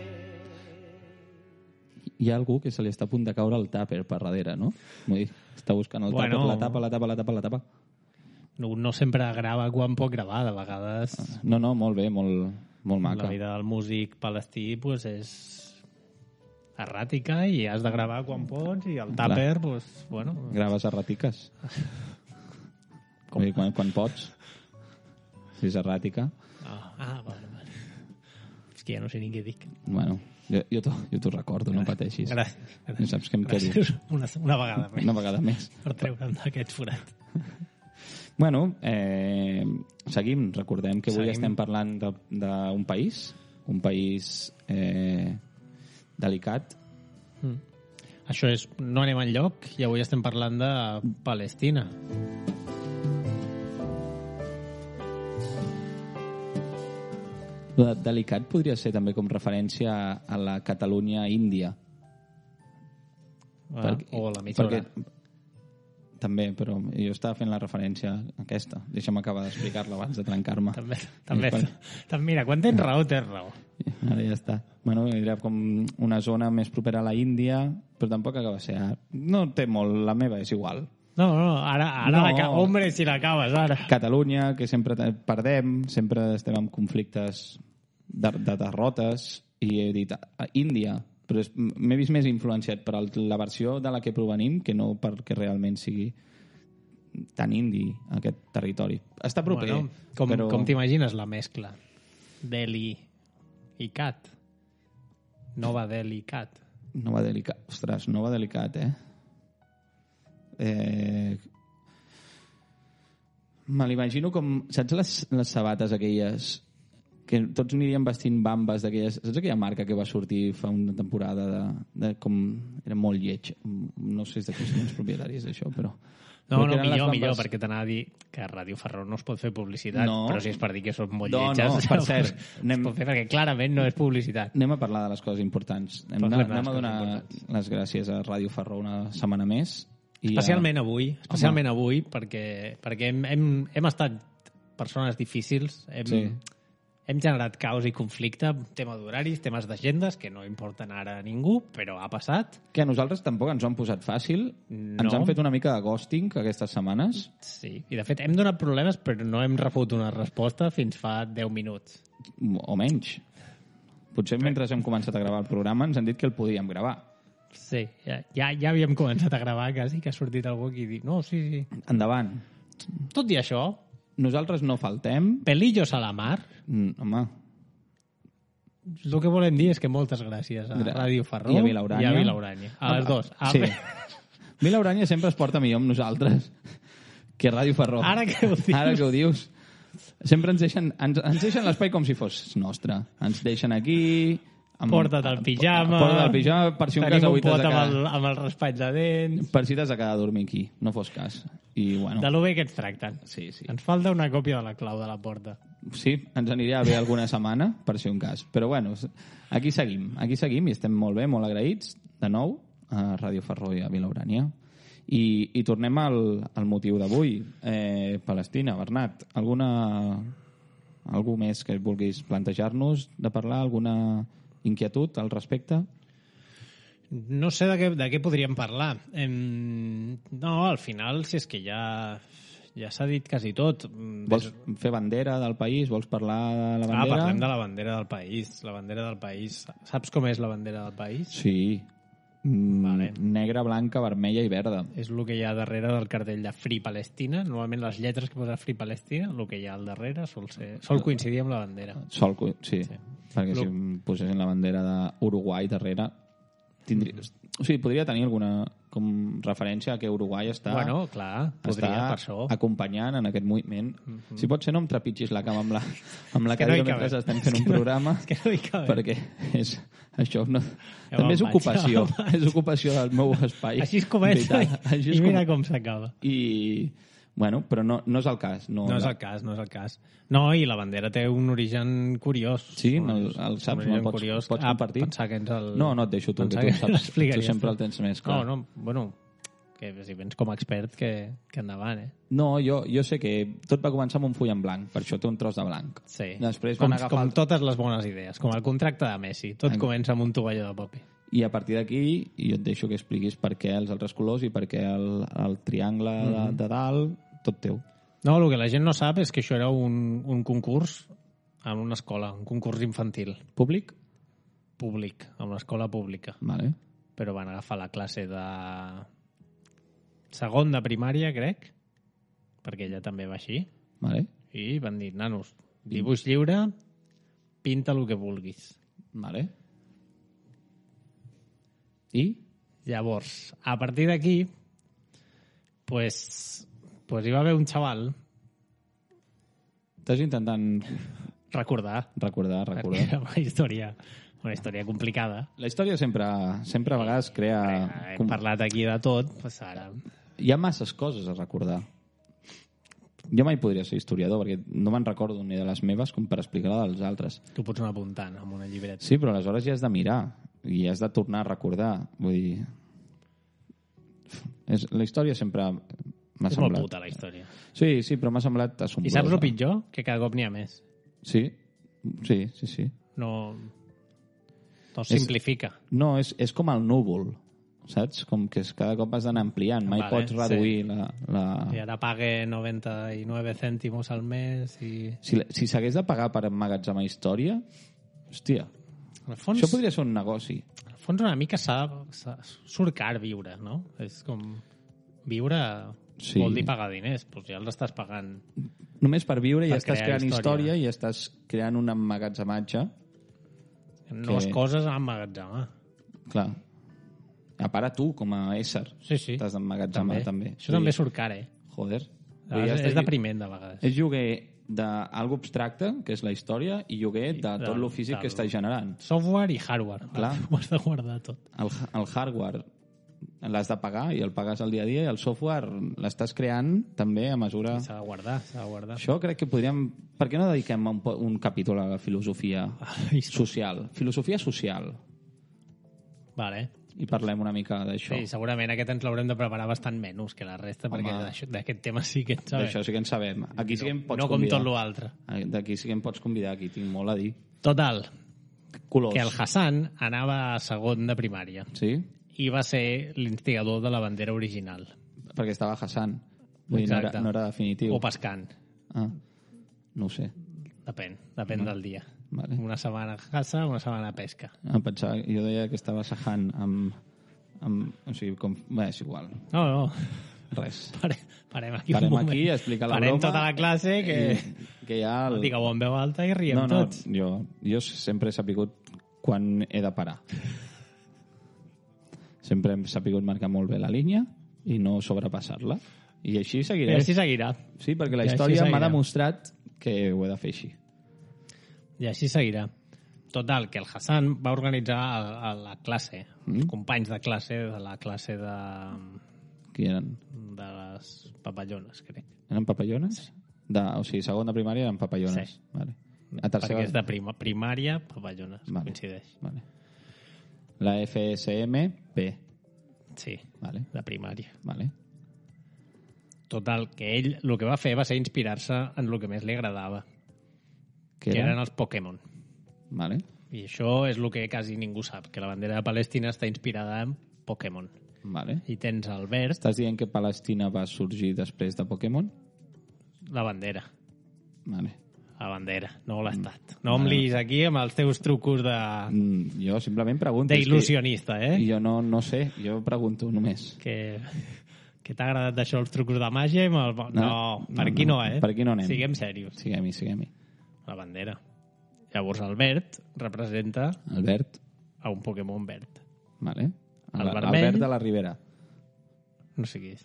S3: Hi ha algú que se li està a punt de caure el tàper per darrere, no? Vull dir, està buscant el
S2: Bueno.
S3: tàper, la tapa, la tapa, la tapa, la tapa.
S2: No, no sempre grava quan pot gravar, de vegades
S3: No, no, molt bé, molt, molt maca.
S2: la vida del músic palestí pues, és erràtica i has de gravar quan pots i el tàper, pues, bueno,
S3: Graves erràtiques. Vull dir, quan, quan pots. Si és erràtica.
S2: ah, ah, vale, vale. És que ja no sé ni què dic.
S3: Bueno, jo, jo t'ho jo t'ho recordo, no pateixis.
S2: Gràcies.
S3: Ja saps que em quedo
S2: Gràcies una, una vegada més
S3: una vegada més.
S2: per treure'm d'aquest forat.
S3: Bueno, eh, seguim. Recordem que avui
S2: Seguim.
S3: estem parlant de- d'un país, un país eh, delicat.
S2: Mm. Això és, no anem enlloc i avui estem parlant de Palestina.
S3: Lo de delicat podria ser també com referència a la Catalunya índia.
S2: Ah, o la mitja hora.
S3: També, però jo estava fent la referència a aquesta. Deixa'm acabar d'explicar-la abans de trencar-me.
S2: També, també,
S3: I quan-
S2: també, mira, quan tens raó, tens raó.
S3: Ara ja està. Bueno, era com una zona més propera a la Índia, però tampoc acaba de ser... No té molt, la meva és igual.
S2: No, no, ara, ara
S3: No.
S2: no. La, hombre, si l'acabes, ara.
S3: Catalunya, que sempre te- perdem, sempre estem en conflictes de, de derrotes, i he dit a Índia, però és- m'he vist més influenciat per el, la versió de la que provenim que no perquè realment sigui tan indi aquest territori. Està proper,
S2: Bueno, com
S3: però...
S2: com t'imagines la mescla? Delhi i Cat. Nova Delhi i Cat.
S3: No va delicat. Ostres, no va delicat, eh? eh... Me l'imagino com... Saps les, les sabates aquelles que tots anirien vestint bambes d'aquelles... Saps aquella marca que va sortir fa una temporada de, de com... Era molt lleig. No sé de què són els propietaris d'això, però...
S2: No,
S3: però
S2: no,
S3: que eren les
S2: millor,
S3: bambes-
S2: millor, perquè t'anava a dir que a Ràdio Ferrol no es pot fer publicitat,
S3: No.
S2: però si és per dir que són molt
S3: No,
S2: lletges...
S3: no, per cert,
S2: es
S3: anem-
S2: pot fer perquè clarament no és publicitat.
S3: Anem a parlar de les coses importants. Anem,
S2: Parlem de les
S3: anem a
S2: coses
S3: donar
S2: importants.
S3: les gràcies a Ràdio Ferrol una setmana més. I
S2: Especialment
S3: a...
S2: avui, especialment avui, perquè, perquè hem, hem, hem estat persones difícils, hem,
S3: Sí.
S2: hem generat caos i conflicte, tema d'horaris, temes d'agendes, que no importen ara a ningú, però ha passat.
S3: Que a nosaltres tampoc ens ho han posat fàcil.
S2: No.
S3: Ens han fet una mica de ghosting aquestes setmanes.
S2: Sí, i de fet hem donat problemes, però no hem rebut una resposta fins fa deu minuts.
S3: O menys. Potser mentre hem començat a gravar el programa ens han dit que el podíem gravar.
S2: Sí, ja, ja, ja havíem començat a gravar quasi, que ha sortit algú aquí i diu, no, sí, sí.
S3: Endavant.
S2: Tot i això,
S3: Nosaltres no faltem.
S2: pelillos a la mar,
S3: Mm, home,
S2: el que volem dir és que moltes gràcies a Ràdio Ferró
S3: i a Vila Urània.
S2: I a Vila Urània. A les dues. A...
S3: Sí. Vila Urània sempre es porta millor amb nosaltres que Ràdio Ferró.
S2: Ara que ho dius.
S3: Ara que ho dius. Sempre ens deixen, ens, ens deixen l'espai com si fos nostre. Ens deixen aquí... Amb,
S2: porta't el pijama.
S3: Porta't el pijama, per si un cas
S2: Tenim
S3: avui
S2: un pot
S3: t'has de
S2: amb
S3: quedar...
S2: el, amb el raspall de dents.
S3: Per si t'has de quedar a dormir aquí, no fos cas. I, bueno,
S2: De lo bé que ens tracten.
S3: sí, sí.
S2: Ens falta una còpia de la clau de la porta.
S3: Sí, ens aniria bé alguna setmana, per si un cas. Però bueno, aquí seguim, aquí seguim i estem molt bé, molt agraïts, de nou, a Ràdio Ferró i a Vila Urània. I, i tornem al, al motiu d'avui. Eh, Palestina, Bernat, alguna... algú més que vulguis plantejar-nos de parlar? Alguna inquietud al respecte?
S2: No sé de què, de què podríem parlar. Em... No, al final, si és que ja... Ja s'ha dit quasi tot.
S3: Vols fer bandera del país? Vols parlar de la bandera?
S2: Ah, parlem de la bandera del país. La bandera del país. Saps com és la bandera del país?
S3: Sí. Mm,
S2: Vale.
S3: Negra, blanca, vermella i verda.
S2: És el que hi ha darrere del cartell de Free Palestina. Normalment les lletres que posa Free Palestina, el que hi ha al darrere sol, ser, sol coincidir amb la bandera.
S3: Sol, co- sí.
S2: Sí.
S3: sí. Perquè si
S2: Lo-
S3: em posessin la bandera d'Uruguai darrere, tindria... O sigui, podria tenir alguna com referència a que Uruguai està...
S2: Bueno, clar, podria,
S3: està
S2: per això.
S3: acompanyant en aquest moviment.
S2: Mhm.
S3: Si pot ser, no em trepitgis la cama amb la, amb la
S2: És que no hi
S3: cadira
S2: cabem.
S3: mentre estem fent
S2: És
S3: un
S2: que no-
S3: programa.
S2: és que no hi cabem.
S3: Perquè és, això no...
S2: Ja
S3: també és
S2: me'n vaig,
S3: ocupació.
S2: ja me'n
S3: És ocupació del meu espai.
S2: Així es comença
S3: Veritat.
S2: i,
S3: Així és
S2: i mira
S3: com...
S2: com s'acaba.
S3: I, bueno, però no, no és el cas. No,
S2: No és el cas, no és el cas. No, i la bandera té un origen curiós.
S3: Sí,
S2: Un-
S3: el, el saps?
S2: un
S3: Me'l
S2: origen
S3: pots,
S2: curiós.
S3: pots
S2: Ah,
S3: compartir?
S2: pensar que ens el...
S3: No, no et deixo tu, que
S2: pensar
S3: tu
S2: que
S3: saps.
S2: l'explicaries
S3: Tu sempre
S2: tu.
S3: el tens més clar.
S2: No, no, bueno, que si vens com a expert, que, que endavant, eh?
S3: No, jo, jo sé que tot va començar amb un full en blanc, per això té un tros de blanc.
S2: Sí.
S3: Després
S2: com,
S3: van agafar...
S2: com
S3: el-
S2: totes les bones idees, com el contracte de Messi. Tot
S3: En-
S2: comença amb un tovalló de paper.
S3: I a partir d'aquí jo et deixo que expliquis per què els altres colors i per què el, el triangle de,
S2: Mhm.
S3: de dalt, tot teu.
S2: No, el que la gent no sap és que això era un, un concurs en una escola, un concurs infantil,
S3: Públic?
S2: públic, en una escola pública.
S3: Vale.
S2: Però van agafar la classe de segon de primària, crec, perquè ella també va així,
S3: Vale.
S2: i van dir, nanos, dibuix lliure, pinta el que vulguis.
S3: Vale. I?
S2: Llavors, a partir d'aquí, pues, pues hi va haver un xaval,
S3: Estàs intentant
S2: recordar,
S3: recordar,
S2: perquè
S3: recordar.
S2: era una història, una història complicada.
S3: La història sempre, sempre a vegades crea...
S2: Eh, Hem parlat aquí de tot, pues ara...
S3: Hi ha masses coses a recordar. Jo mai podria ser historiador, perquè no me'n recordo ni de les meves com per explicar-la dels altres.
S2: Tu pots anar apuntant amb una llibreta.
S3: Sí, però aleshores ja has de mirar i has de tornar a recordar. Vull dir... És, la història sempre m'ha
S2: És molt
S3: semblat...
S2: puta, la història.
S3: Sí, sí, però m'ha semblat assombrosa.
S2: I saps el pitjor? Que cada cop n'hi ha més.
S3: Sí, sí, sí, sí.
S2: No, no simplifica.
S3: No, és, és com el núvol, saps? Com que és, cada cop has d'anar ampliant, mai
S2: Vale,
S3: pots reduir
S2: sí.
S3: la... la...
S2: I ara pague noventa-nueve cèntimos al mes i...
S3: Si, si s'hagués de pagar per emmagatzemar història, hòstia,
S2: En el fons,
S3: això podria ser un negoci.
S2: en el fons una mica s'ha, s'ha, surt car viure, no? És com... Viure
S3: Sí.
S2: vol dir pagar diners, doncs ja els estàs pagant.
S3: Només per viure ja
S2: Per
S3: estàs
S2: crear
S3: creant
S2: història.
S3: història i estàs creant un emmagatzematge.
S2: Noves
S3: Que-
S2: coses a emmagatzemar.
S3: Clar. A part a tu, com a ésser,
S2: Sí, sí.
S3: t'has d'emmagatzemar també.
S2: Això també surt car, eh?
S3: Joder.
S2: A vegades és depriment, de vegades.
S3: És lloguer d'algo abstracte, que és la història, i lloguer de tot
S2: del-
S3: el físic que
S2: del-
S3: estàs generant.
S2: Software i hardware.
S3: Clar.
S2: Ho has de guardar tot.
S3: El, el hardware l'has de pagar i el pagues al dia a dia, i el software l'estàs creant també a mesura...
S2: S'ha de guardar, s'ha de guardar.
S3: Això crec que podríem... Per què no dediquem un, po- un capítol a la filosofia
S2: Ai,
S3: social? Filosofia social.
S2: Vale.
S3: I parlem una mica d'això.
S2: Sí, segurament aquest ens l'haurem de preparar bastant menys que la resta,
S3: Home.
S2: perquè d'això- d'aquest tema sí que en sabem.
S3: D'això sí que en sabem. Aquí sí que em pots
S2: no com
S3: convidar.
S2: tot l'altre.
S3: D'aquí sí que em pots convidar, aquí tinc molt a dir.
S2: Total,
S3: Colors.
S2: que el Hassan anava a segon de primària
S3: Sí?
S2: i va ser l'instigador de la bandera original.
S3: Perquè estava Hassan. Vull dir, no, era,
S2: Exacte.
S3: no era definitiu.
S2: O pescant.
S3: Ah, no ho sé.
S2: Depèn, depèn del dia.
S3: Vale.
S2: Una setmana caça, una setmana pesca.
S3: Em pensava, jo deia que estava Sahan amb... amb o sigui, com... Bé, és igual.
S2: No, no.
S3: res.
S2: Pare, parem aquí
S3: Parem
S2: un moment.
S3: aquí a explicar la
S2: Parem
S3: broma.
S2: tota la classe que...
S3: I, que ja... El...
S2: Digueu en veu alta i riem
S3: no, no,
S2: tots.
S3: jo, jo sempre he sapigut quan he de parar. Sempre hem sapigut marcar molt bé la línia i no sobrepassar-la. I així
S2: I
S3: seguiré.
S2: així seguirà.
S3: Sí, perquè la
S2: I així
S3: història m'ha
S2: seguirà.
S3: demostrat que ho he de fer així.
S2: I així seguirà. Total, que el Hassan va organitzar a, a la classe,
S3: Mm.
S2: els companys de classe, de la classe de,
S3: Qui eren?
S2: de les papallones, crec.
S3: Eren papallones? De, o sigui, segon de primària eren papallones.
S2: Sí.
S3: Vale. A tercera...
S2: Perquè és de prima, primària, papallones,
S3: Vale.
S2: coincideix.
S3: Vale. La F S M P.
S2: Sí,
S3: Vale.
S2: de primària.
S3: Vale.
S2: Total, que ell el que va fer va ser inspirar-se en el que més li agradava,
S3: Què
S2: que
S3: era?
S2: eren els Pokémon.
S3: Vale.
S2: I això és el que quasi ningú sap, que la bandera de Palestina està inspirada en Pokémon.
S3: Vale.
S2: I tens el verd,
S3: Estàs dient que Palestina va sorgir després de Pokémon?
S2: la bandera.
S3: Vale.
S2: La bandera, no l'estat. No em liis aquí amb els teus trucos de
S3: Mm, jo simplement pregunto.
S2: d'il·lusionista,
S3: És que
S2: eh?
S3: Jo no, no sé, jo pregunto només.
S2: Que, que t'ha agradat d'això els trucos de màgia? i me'l- No, no, per aquí no, eh?
S3: Per aquí no anem.
S2: Siguem serios.
S3: Siguem-hi, siguem-hi.
S2: La bandera. Llavors el verd representa
S3: Albert,
S2: a un Pokémon verd.
S3: vale.
S2: El
S3: La-
S2: vermell.
S3: Albert de la Ribera.
S2: No sé qui és.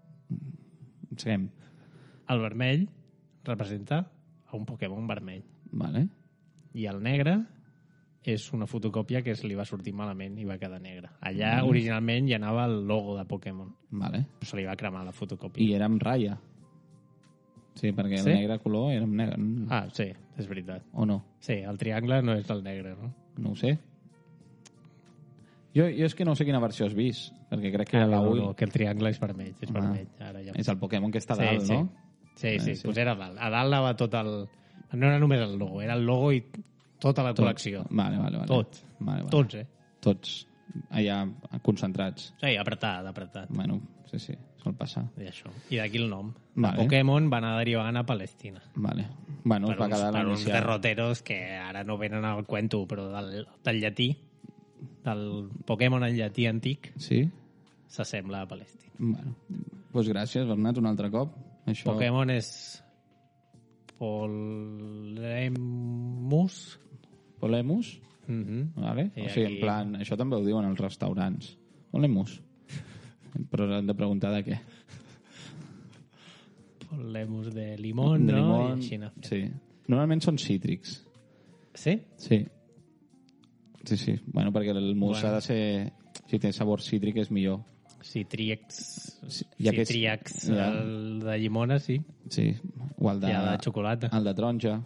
S3: Seguim.
S2: El vermell representa a un Pokémon vermell.
S3: Vale.
S2: I el negre és una fotocòpia que se li va sortir malament i va quedar negre. Allà, mm. originalment, hi anava el logo de Pokémon.
S3: Vale.
S2: Però se li va cremar la fotocòpia.
S3: I era amb ratlla. Sí, perquè
S2: Sí?
S3: el negre color era amb negre.
S2: Ah, sí, és veritat.
S3: O no?
S2: Sí, el triangle no és el negre, no?
S3: No ho sé. Jo, jo és que no sé quina versió has vist, perquè crec que era la
S2: no,
S3: U.
S2: no, que el triangle és vermell, és
S3: Ah.
S2: vermell. Ara ja...
S3: És el Pokémon que està a
S2: sí,
S3: dalt,
S2: sí.
S3: no?
S2: Sí,
S3: Eh,
S2: sí,
S3: sí.
S2: pues era a dalt. A dalt anava tot el... No era només el logo, era el logo i tota la col·lecció.
S3: Vale, vale, vale.
S2: Tot.
S3: Vale, vale.
S2: Tots, eh?
S3: Tots allà concentrats.
S2: Sí, apretat, apretat.
S3: Bueno, sí, sí, sol passar.
S2: I això. I d'aquí el nom.
S3: Vale.
S2: Pokémon va anar derivant a Palestina.
S3: Vale. Bueno, es
S2: per
S3: va
S2: uns,
S3: quedar
S2: per uns
S3: l'inicial.
S2: derroteros que ara no venen al cuento, però del, del llatí, del Pokémon en llatí antic,
S3: Sí?
S2: s'assembla a Palestina.
S3: Bueno, doncs gràcies, Bernat, un altre cop. Això...
S2: Pokémon és Polemus.
S3: Polemus?
S2: Mhm.
S3: Vale?
S2: I
S3: O sigui,
S2: aquí-
S3: en plan, això també ho diuen als restaurants. Polemus. Però hem de preguntar de què.
S2: Polemus de limón,
S3: de
S2: no?
S3: limón,
S2: I així no.
S3: sí. Normalment són cítrics.
S2: Sí?
S3: Sí. Sí, sí. Bueno, perquè el mus
S2: Bueno.
S3: ha de ser... Si té sabor cítric és millor.
S2: Citríacs.
S3: Sí, ja que és-
S2: Citríacs.
S3: ja.
S2: El de llimona, sí.
S3: Sí. O el de...
S2: I el de xocolata.
S3: El de taronja.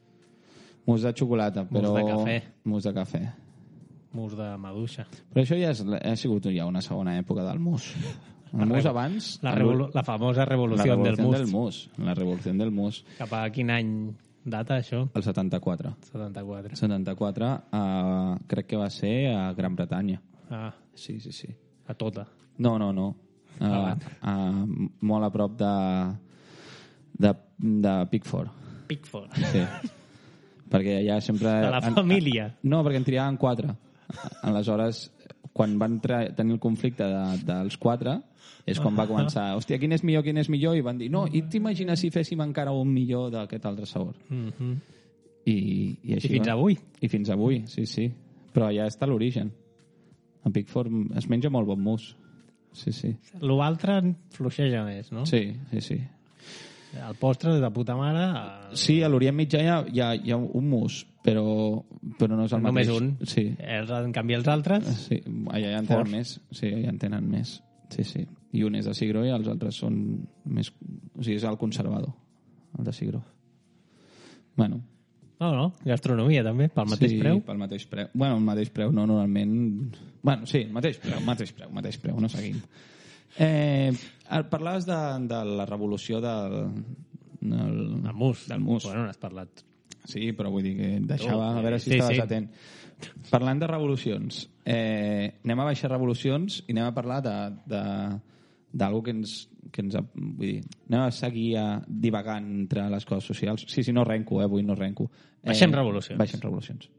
S3: Mus de xocolata, però...
S2: de cafè.
S3: Mus de cafè.
S2: Mus de maduixa.
S3: Però això ja és, ha sigut ja una segona època del mus. El mus abans...
S2: La,
S3: el-
S2: revolu la famosa
S3: la
S2: revolució del
S3: revolució
S2: mus.
S3: del mus. La revolució del mus.
S2: Cap a quin any data això?
S3: El setanta-quatre.
S2: setanta-quatre.
S3: setanta-quatre, uh, crec que va ser a Gran Bretanya.
S2: Ah,
S3: Sí, sí, sí.
S2: a tota.
S3: No, no, no. Uh,
S2: Ah,
S3: uh, molt a prop de, de, de Pickford.
S2: Pickford.
S3: Sí. perquè allà sempre...
S2: De la família.
S3: No, perquè en triaven quatre. Aleshores, quan van tra- tenir el conflicte de, dels quatre, és quan va començar, hòstia, quin és millor, quin és millor? I van dir, no, i t'imagines si féssim encara un millor d'aquest altre sabor?
S2: Mm -hmm.
S3: I, i, així
S2: I fins
S3: va.
S2: avui.
S3: I fins avui, sí, sí. Però allà està l'origen. A Pickford es menja molt bon mus. Sí, sí.
S2: L'altre fluixeja més, no?
S3: Sí, sí, sí.
S2: El postre és de puta mare. El...
S3: Sí, a l'Orient Mitjà hi ha, hi ha, hi ha un mus, però, però no és el
S2: Només
S3: mateix.
S2: un.
S3: Sí.
S2: Els, en canvi, els altres...
S3: Sí, allà ja en tenen
S2: Forts.
S3: més. Sí, allà en tenen més. Sí, sí. I un és de cigró i els altres són més... O sigui, és el conservador, el de cigró. Bueno.
S2: No, no, gastronomia també, pel mateix
S3: sí,
S2: preu.
S3: pel mateix preu. Bueno, el mateix preu, no, normalment... Bueno, sí, el mateix preu, mateix preu, mateix preu, no seguim. Eh, parlaves de, de la revolució del... del
S2: El mus.
S3: Del mus.
S2: Bueno, n'has parlat.
S3: Sí, però vull dir que deixava,
S2: Tu,
S3: a veure si
S2: sí,
S3: estaves
S2: sí.
S3: atent. Parlant de revolucions, eh, anem a baixar revolucions i anem a parlar de, de, d'algú que ens, que ens... Vull dir, anem a seguir a, divagant entre les coses socials. Sí, sí, no renco, eh, avui no renco. Eh,
S2: Baixem revolucions.
S3: Baixem revolucions.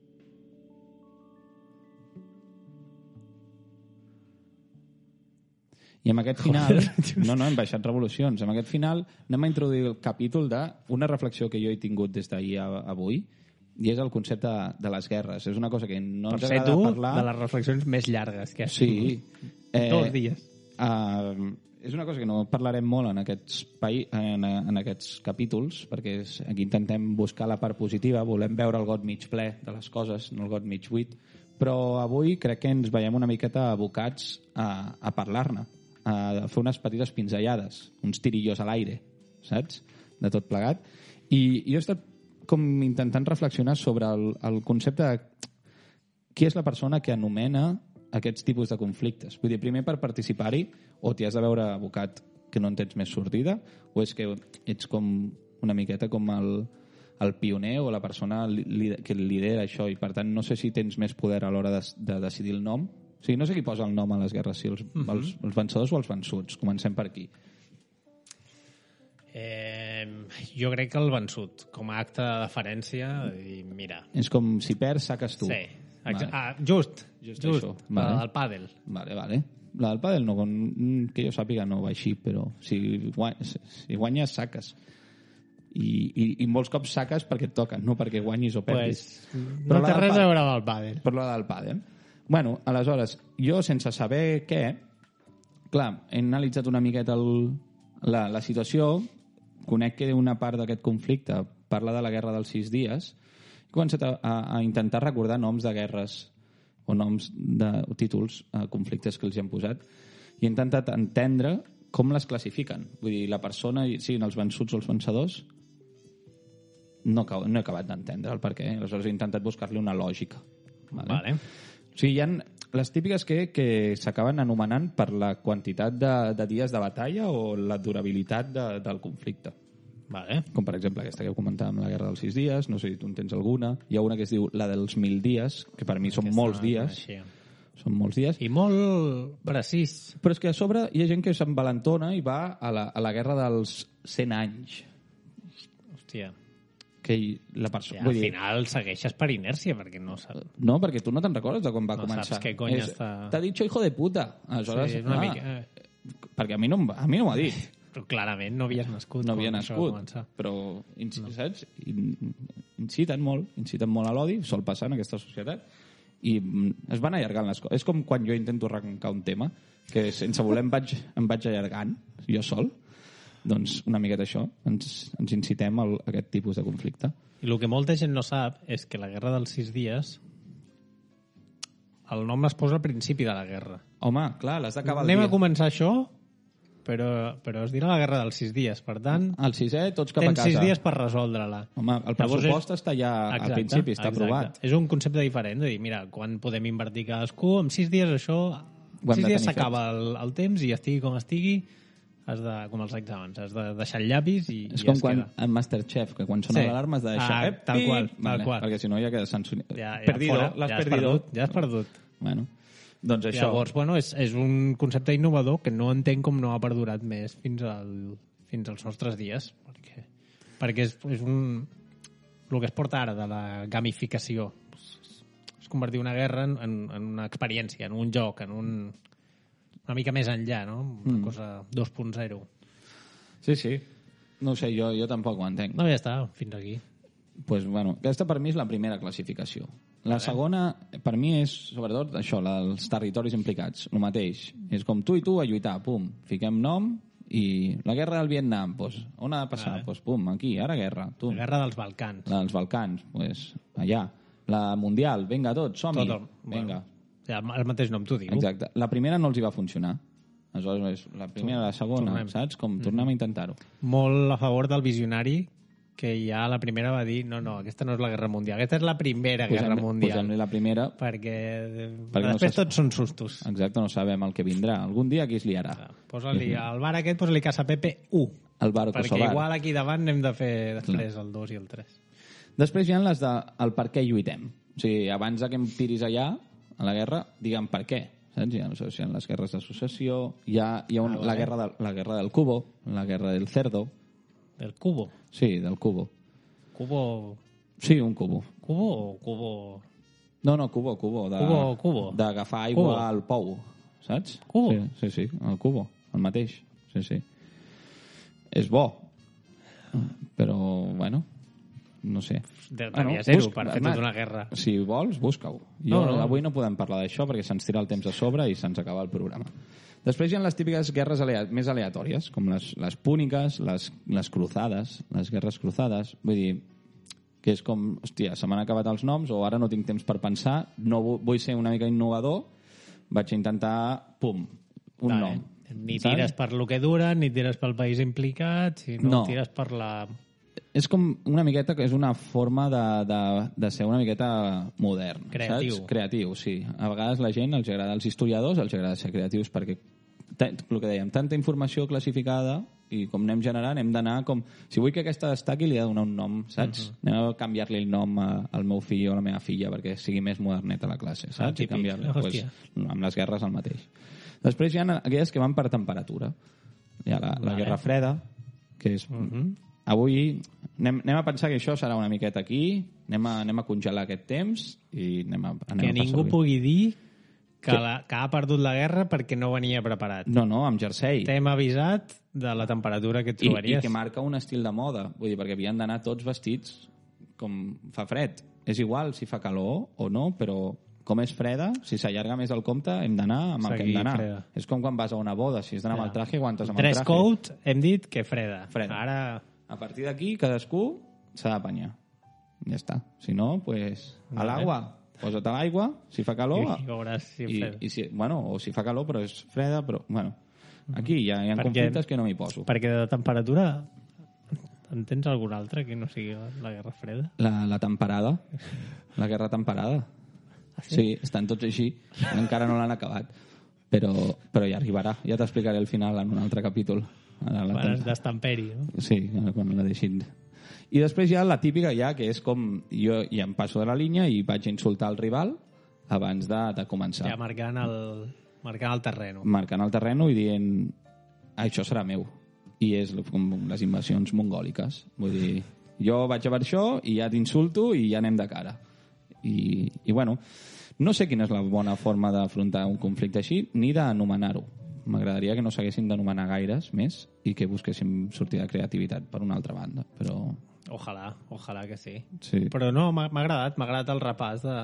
S3: I amb aquest final... No, no, hem baixat revolucions. Amb aquest final anem a introduir el capítol d'una reflexió que jo he tingut des d'ahir a avui, i és el concepte de les guerres. És una cosa que no
S2: per
S3: ens
S2: ser
S3: agrada
S2: tu,
S3: parlar...
S2: de les reflexions més llargues que has
S3: Sí.
S2: tingut. Dos dies.
S3: Uh, és una cosa que no parlarem molt en aquests, paï en, en aquests capítols, perquè és, aquí intentem buscar la part positiva, volem veure el got mig ple de les coses, no el got mig buit, però avui crec que ens veiem una miqueta abocats a, a parlar-ne, a fer unes petites pinzellades, uns tirillos a l'aire, saps? De tot plegat. I, i jo he estat com intentant reflexionar sobre el, el concepte de qui és la persona que anomena aquests tipus de conflictes. Vull dir, primer per participar-hi, o t'hi has de veure abocat que no en tens més sortida, o és que ets com una miqueta com el, el pioner o la persona li, que lidera això, i per tant no sé si tens més poder a l'hora de, de decidir el nom. O sigui, no sé qui posa el nom a les guerres, si els, uh -huh. els, els vencedors o els vençuts. Comencem per aquí.
S2: Eh, jo crec que el vençut, com a acte de deferència, i mira...
S3: És com si perds, saques tu.
S2: Sí,
S3: Vale.
S2: ah, just,
S3: Just
S2: just,
S3: això.
S2: la
S3: Vale.
S2: del pàdel.
S3: Vale, vale. La del pàdel no, con- que jo sàpiga no va així, però si guanyes, si guanyes saques. I, i, I molts cops saques perquè et toquen, no perquè guanyis o perdis.
S2: Pues,
S3: Però
S2: no
S3: la
S2: té
S3: del
S2: res a
S3: pàdel-
S2: veure amb el pàdel.
S3: Per la del pàdel. Bueno, aleshores, jo sense saber què, clar, he analitzat una miqueta el, la, la situació, conec que una part d'aquest conflicte parla de la guerra dels sis dies, he començat a, a, a intentar recordar noms de guerres o noms de o títols a conflictes que els hi han posat, i he intentat entendre com les classifiquen. Vull dir, la persona, siguin els vençuts o els vencedors, no, acabo- no he acabat d'entendre el per què. Aleshores he intentat buscar-li una lògica. Vale?
S2: Vale.
S3: O sigui, hi ha les típiques que, que s'acaben anomenant per la quantitat de, de dies de batalla o la durabilitat de, del conflicte.
S2: Vale.
S3: Com, per exemple, aquesta que comentàvem, la guerra dels sis dies, no sé si tu en tens alguna. Hi ha una que es diu la dels mil dies, que per mi són
S2: Aquesta
S3: molts
S2: no
S3: dies.
S2: coneixia.
S3: Són molts dies.
S2: I molt precís.
S3: Però és que a sobre hi ha gent que s'envalentona i va a la, a la guerra dels cent anys.
S2: Hòstia.
S3: Que hi- la persona...
S2: Ja, al final segueixes per inèrcia, perquè no saps.
S3: No, perquè tu no te'n recordes de com va
S2: No
S3: començar.
S2: saps què cony
S3: És,
S2: està-
S3: T'ha dit hijo de puta. Aleshores,
S2: Sí, és una
S3: ah,
S2: mica... eh,
S3: perquè a mi no, em va- a mi no m'ho ha dit.
S2: Però clarament no havies nascut.
S3: No havia
S2: quan això va
S3: nascut,
S2: començar.
S3: però inc no. saps? In, inciten molt, inciten molt a l'odi, sol passar en aquesta societat, i mm, es van allargant les coses. És com quan jo intento arrencar un tema, que sense voler em vaig, em vaig allargant, jo sol, doncs una miqueta això, ens, ens incitem a aquest tipus de conflicte.
S2: I el que molta gent no sap és que la guerra dels sis dies el nom es posa al principi de la guerra.
S3: Home, clar, l'has d'acabar el
S2: Anem
S3: dia.
S2: a començar això, però, però es dirà la guerra dels sis dies. Per tant,
S3: Al sisè, tots cap a
S2: tens
S3: casa.
S2: sis dies per resoldre-la.
S3: Home, el
S2: Llavors
S3: pressupost està ja al principi, està aprovat.
S2: És un concepte diferent de dir, mira, quan podem invertir cadascú, en sis dies això...
S3: Ho hem
S2: sis
S3: de
S2: dies
S3: tenir
S2: s'acaba el, el temps i estigui com estigui, has de, com els exàmens, has de deixar el llapis i,
S3: És
S2: i
S3: com
S2: es
S3: quan
S2: queda.
S3: en Masterchef, que quan sona
S2: Sí.
S3: l'alarma has de deixar...
S2: Ah,
S3: Ep,
S2: tal
S3: pip!
S2: qual, tal
S3: vale,
S2: qual.
S3: Perquè si no ja queda sancionat.
S2: Ja, ja
S3: perdido,
S2: fora,
S3: l'has
S2: ja has
S3: perdido.
S2: perdut, ja has perdut.
S3: Bueno, doncs això.
S2: Llavors, bueno, és, és un concepte innovador que no entenc com no ha perdurat més fins, al, fins als nostres dies, perquè, perquè és, és un, el que es porta ara de la gamificació. És, és convertir una guerra en, en, en una experiència, en un joc, en un, una mica més enllà, no? Una mm. cosa dos punt zero.
S3: Sí, sí. No ho sé, jo, jo tampoc ho entenc.
S2: No, ja està, fins aquí.
S3: Pues, bueno, aquesta per mi és la primera classificació. La segona, per mi, és sobretot això, la dels territoris implicats. El mateix. És com tu i tu a lluitar, pum, fiquem nom i la guerra del Vietnam, pues, on ha de passar?
S2: Vale.
S3: Pues, pum, aquí, ara guerra. Tu.
S2: La guerra dels Balcans.
S3: La dels Balcans, pues, allà. La mundial, vinga tots, som-hi.
S2: Tot el-
S3: Vinga.
S2: Ja, el mateix nom t'ho diu.
S3: Exacte. La primera no els hi va funcionar. Aleshores, la primera, la segona,
S2: Tornem.
S3: saps? Com tornem a intentar-ho.
S2: Molt a favor del visionari que ja la primera va dir no, no, aquesta no és la guerra mundial, aquesta és la primera guerra mundial.
S3: Posem-li la primera.
S2: Perquè,
S3: Perquè no
S2: després
S3: se-
S2: tots són sustos.
S3: Exacte, no sabem el que vindrà. Algun dia aquí es liarà.
S2: Posa-li al bar aquest, posa-li Casa Pepe u.
S3: El bar
S2: Perquè
S3: Kosovar.
S2: igual aquí davant n'hem de fer després el dos i el tres.
S3: Després hi ha les de el per què lluitem. O sigui, abans de que em tiris allà, a la guerra, digue'm per què. Saps? Hi ha, hi ha les guerres d'associació, hi ha, hi ha un,
S2: Ah, vale.
S3: la, guerra de, la guerra del cubo, la guerra del cerdo.
S2: Del cubo.
S3: Sí, del cubo.
S2: Cubo...
S3: Sí, un cubo.
S2: Cubo o cubo...
S3: No, no, cubo, cubo. De,
S2: Cubo, cubo.
S3: D'agafar aigua
S2: Cubo.
S3: al pou. saps?
S2: Cubo?
S3: Sí, sí, sí, el Cubo, el mateix. Sí, sí. És bo. Però, bueno, no sé.
S2: Devia
S3: Bueno,
S2: ser-ho
S3: busca-
S2: per fer
S3: Bernat,
S2: tota una guerra.
S3: Si vols, busca-ho. Jo,
S2: No, no.
S3: avui no podem parlar d'això perquè se'ns tira el temps a sobre i se'ns acaba el programa. Després hi ha les típiques guerres alea més aleatòries, com les, les púniques, les, les cruzades, les guerres cruzades. Vull dir, que és com, hòstia, se m'han acabat els noms o ara no tinc temps per pensar, no vu- vull ser una mica innovador, vaig intentar, pum, un
S2: Vale.
S3: nom.
S2: Ni
S3: Saps?
S2: tires per lo que dura, ni tires pel país implicat, sinó
S3: No.
S2: tires per la...
S3: És com una miqueta que és una forma de, de, de ser una miqueta modern.
S2: Creatiu.
S3: Saps? Creatiu, sí. A vegades la gent els agrada, als historiadors els agrada ser creatius perquè, el que dèiem, tanta informació classificada i com anem generant, hem d'anar com... Si vull que aquesta destaqui, li he de donar un nom, saps? Uh -huh. Anem a canviar-li el nom a, al meu fill o a la meva filla perquè sigui més moderneta a la classe, saps?
S2: Ah,
S3: I
S2: típic.
S3: canviar-li.
S2: Hòstia.
S3: Pues, amb les guerres el mateix. Després hi ha aquelles que van per temperatura. Hi ha la, la
S2: Vale.
S3: Guerra Freda, que és... Uh -huh. Avui anem, anem a pensar que això serà una miqueta aquí, anem a, anem a congelar aquest temps i anem a, anem
S2: Que
S3: a
S2: ningú
S3: passar-li.
S2: pugui dir que,
S3: Que-
S2: la, que ha perdut la guerra perquè no venia preparat.
S3: No, no, amb jersei.
S2: T'hem avisat de la temperatura que et
S3: I, I
S2: trobaries.
S3: que marca un estil de moda. Vull dir, perquè havien d'anar tots vestits com fa fred. És igual si fa calor o no, però com és freda, si s'allarga més el compte, hem d'anar amb el que hem
S2: Seguir
S3: d'anar.
S2: freda.
S3: És com quan vas a una boda. Si has d'anar amb el traje, aguantes amb el
S2: Dress
S3: traje.
S2: code, hem dit que freda.
S3: Freda.
S2: Ara,
S3: A partir d'aquí, cadascú s'ha d'apanyar. Ja està. Si no, pues, a
S2: Vale.
S3: l'aigua. Posa't a l'aigua, si fa calor...
S2: i veuràs si
S3: I,
S2: freda.
S3: i si, bueno, o si fa calor però és freda, però bueno, aquí hi ha, hi ha
S2: Perquè-
S3: conflictes que no m'hi poso.
S2: Perquè de temperatura en tens algun altre que no sigui la, la Guerra Freda?
S3: La, la temperada, la guerra temperada. Sí, estan tots així, encara no l'han acabat, però, però ja arribarà, ja t'explicaré el final en un altre capítol. Ara la
S2: Quan
S3: tem-
S2: es destemperi, no?
S3: Sí, quan la deixin. I després hi ha la típica ja, que és com jo ja em passo de la línia i vaig insultar el rival abans de, de començar.
S2: Ja marcant el, marcant el terreno.
S3: Marcant el terreno i dient això serà meu. I és com les invasions mongòliques. Vull dir, jo vaig a per això i ja t'insulto i ja anem de cara. I, i bueno, no sé quina és la bona forma d'afrontar un conflicte així ni d'anomenar-ho. M'agradaria que no s'haguessin d'anomenar gaires més i que busquéssim sortir de creativitat per una altra banda, però...
S2: Ojalà, ojalà que sí.
S3: Sí.
S2: Però no, m'ha m'ha agradat, m'ha agradat el repàs de,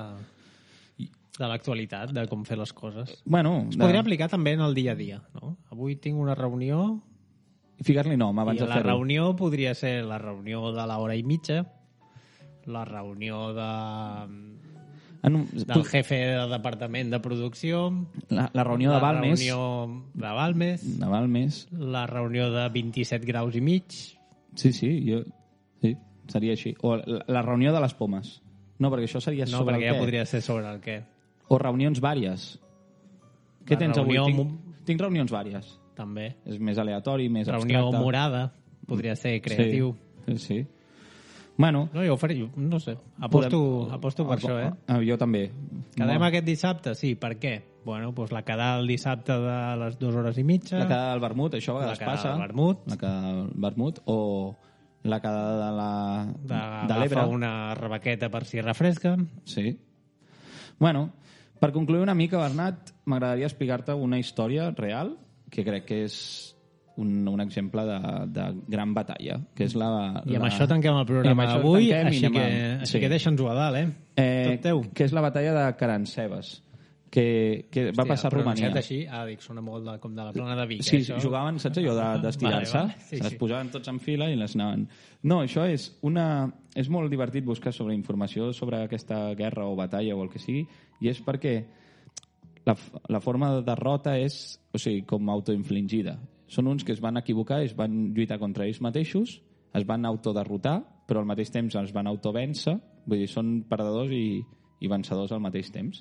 S2: de l'actualitat, de com fer les coses.
S3: Bueno,
S2: Es podria aplicar també en el dia a dia, no? Avui tinc una reunió
S3: ficar-li nom abans
S2: i
S3: de
S2: la
S3: fer-ho.
S2: reunió podria ser la reunió de l'hora i mitja, la reunió de,
S3: En un,
S2: del jefe de departament de producció,
S3: la, la reunió de
S2: la
S3: Balmes,
S2: reunió de Balmes,
S3: de Balmes,
S2: la reunió de vint-i-set graus i mig.
S3: sí, sí, jo, sí, seria així. O la, la reunió de les pomes. No, perquè això seria
S2: No,
S3: sobre
S2: perquè
S3: el
S2: ja
S3: què.
S2: podria ser sobre el què.
S3: O reunions vàries. Què
S2: La
S3: tens avui?
S2: reunió
S3: Tinc,
S2: mo-
S3: tinc reunions vàries.
S2: També.
S3: És més aleatori, més
S2: Reunió
S3: abstracte.
S2: morada, podria ser creatiu.
S3: Sí, sí. sí. Bueno,
S2: No, jo ho faré, jo no sé. Aposto,
S3: podem-
S2: aposto per això, eh?
S3: Ah, jo també.
S2: Quedem
S3: Molt.
S2: aquest dissabte? Sí, per què? Bueno, doncs la quedada el dissabte de les dues hores i mitja.
S3: La quedada del vermut, això a
S2: La
S3: vegades
S2: quedada
S3: passa.
S2: del vermut.
S3: La quedada del vermut. O la quedada de la... de
S2: d'agafar
S3: l'Ebre.
S2: una rebequeta per si refresca.
S3: Sí. Bueno, per concluir una mica, Bernat, m'agradaria explicar-te una història real que crec que és un, un exemple de, de gran batalla, que és la...
S2: I amb
S3: la...
S2: això tanquem el
S3: I amb
S2: programa
S3: això
S2: d'avui,
S3: tanquem i
S2: així,
S3: anem
S2: que,
S3: a-
S2: així
S3: sí.
S2: que deixa'ns-ho a dalt, eh?
S3: Eh,
S2: Tot teu.
S3: que és la batalla de Caransebes, que, que va passar a Romania.
S2: pronunciat així, ah, dic, sona molt de, com de la plana de Vic,
S3: Sí,
S2: eh, això.
S3: jugaven, saps allò de- d'estirar-se?
S2: Vale, vale. Sí,
S3: Es
S2: sí.
S3: posaven tots en fila i les anaven... No, això és una... És molt divertit buscar sobre informació sobre aquesta guerra o batalla o el que sigui, i és perquè la, f- la forma de derrota és, o sigui, com autoinfligida. Són uns que es van equivocar, es van lluitar contra ells mateixos, es van autoderrotar, però al mateix temps es van autovèncer, vull dir, són perdedors i, i vencedors al mateix temps.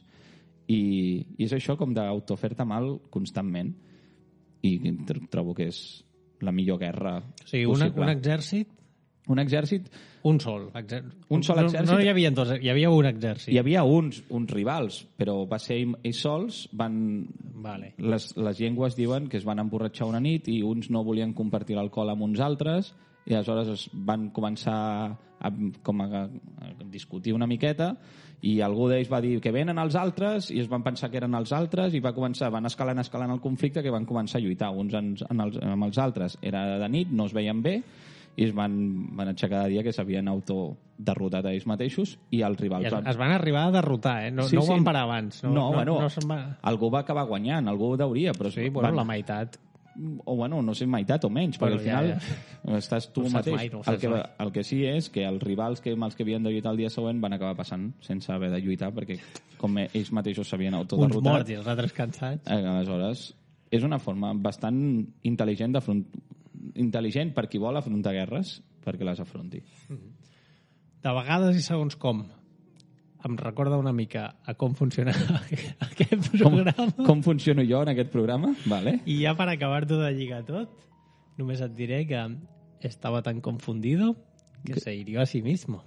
S3: I, i és això com d'autofer-te mal constantment. I tr- trobo que és la millor guerra
S2: O sigui, una,
S3: possible.
S2: un exèrcit,
S3: Un exèrcit...
S2: un sol. Exer...
S3: Un sol exèrcit.
S2: No, no hi havia dos, hi havia un exèrcit.
S3: Hi havia uns, uns rivals, però va ser ells- ells sols, van...
S2: Vale.
S3: Les, les llengües diuen que es van emborratxar una nit i uns no volien compartir l'alcohol amb uns altres i aleshores es van començar a, com a, a discutir una miqueta i algú d'ells va dir que venen els altres i es van pensar que eren els altres i va començar, van escalant, escalant el conflicte que van començar a lluitar uns en, en els, amb els altres. Era de nit, no es veien bé i es van, van aixecar de dia que s'havien autoderrotat a ells mateixos i els rivals...
S2: I es, es van arribar a derrotar, eh? No,
S3: sí,
S2: no ho
S3: sí.
S2: van parar abans. No,
S3: no,
S2: no,
S3: bueno,
S2: no se'n va...
S3: algú va acabar guanyant, algú deuria, però...
S2: Sí, bueno,
S3: van...
S2: la meitat.
S3: O, bueno, no sé, meitat o menys,
S2: Bueno,
S3: perquè al
S2: ja,
S3: final ja. estàs tu
S2: No ho saps
S3: mateix.
S2: mai, no ho
S3: el,
S2: saps
S3: que,
S2: mai.
S3: el que sí és que els rivals que, amb els que havien de lluitar el dia següent van acabar passant sense haver de lluitar, perquè com ells mateixos s'havien
S2: Uns
S3: autoderrotat...
S2: morts i els altres cansats.
S3: Eh, aleshores, és una forma bastant intel·ligent d'afrontar intel·ligent per qui vol afrontar guerres perquè les afronti.
S2: De vegades i segons com em recorda una mica a com funciona aquest programa.
S3: Com, com funciono jo en aquest programa? Vale.
S2: I ja per acabar-t'ho de lligar tot, només et diré que estava tan confundido que se hirió a sí mismo.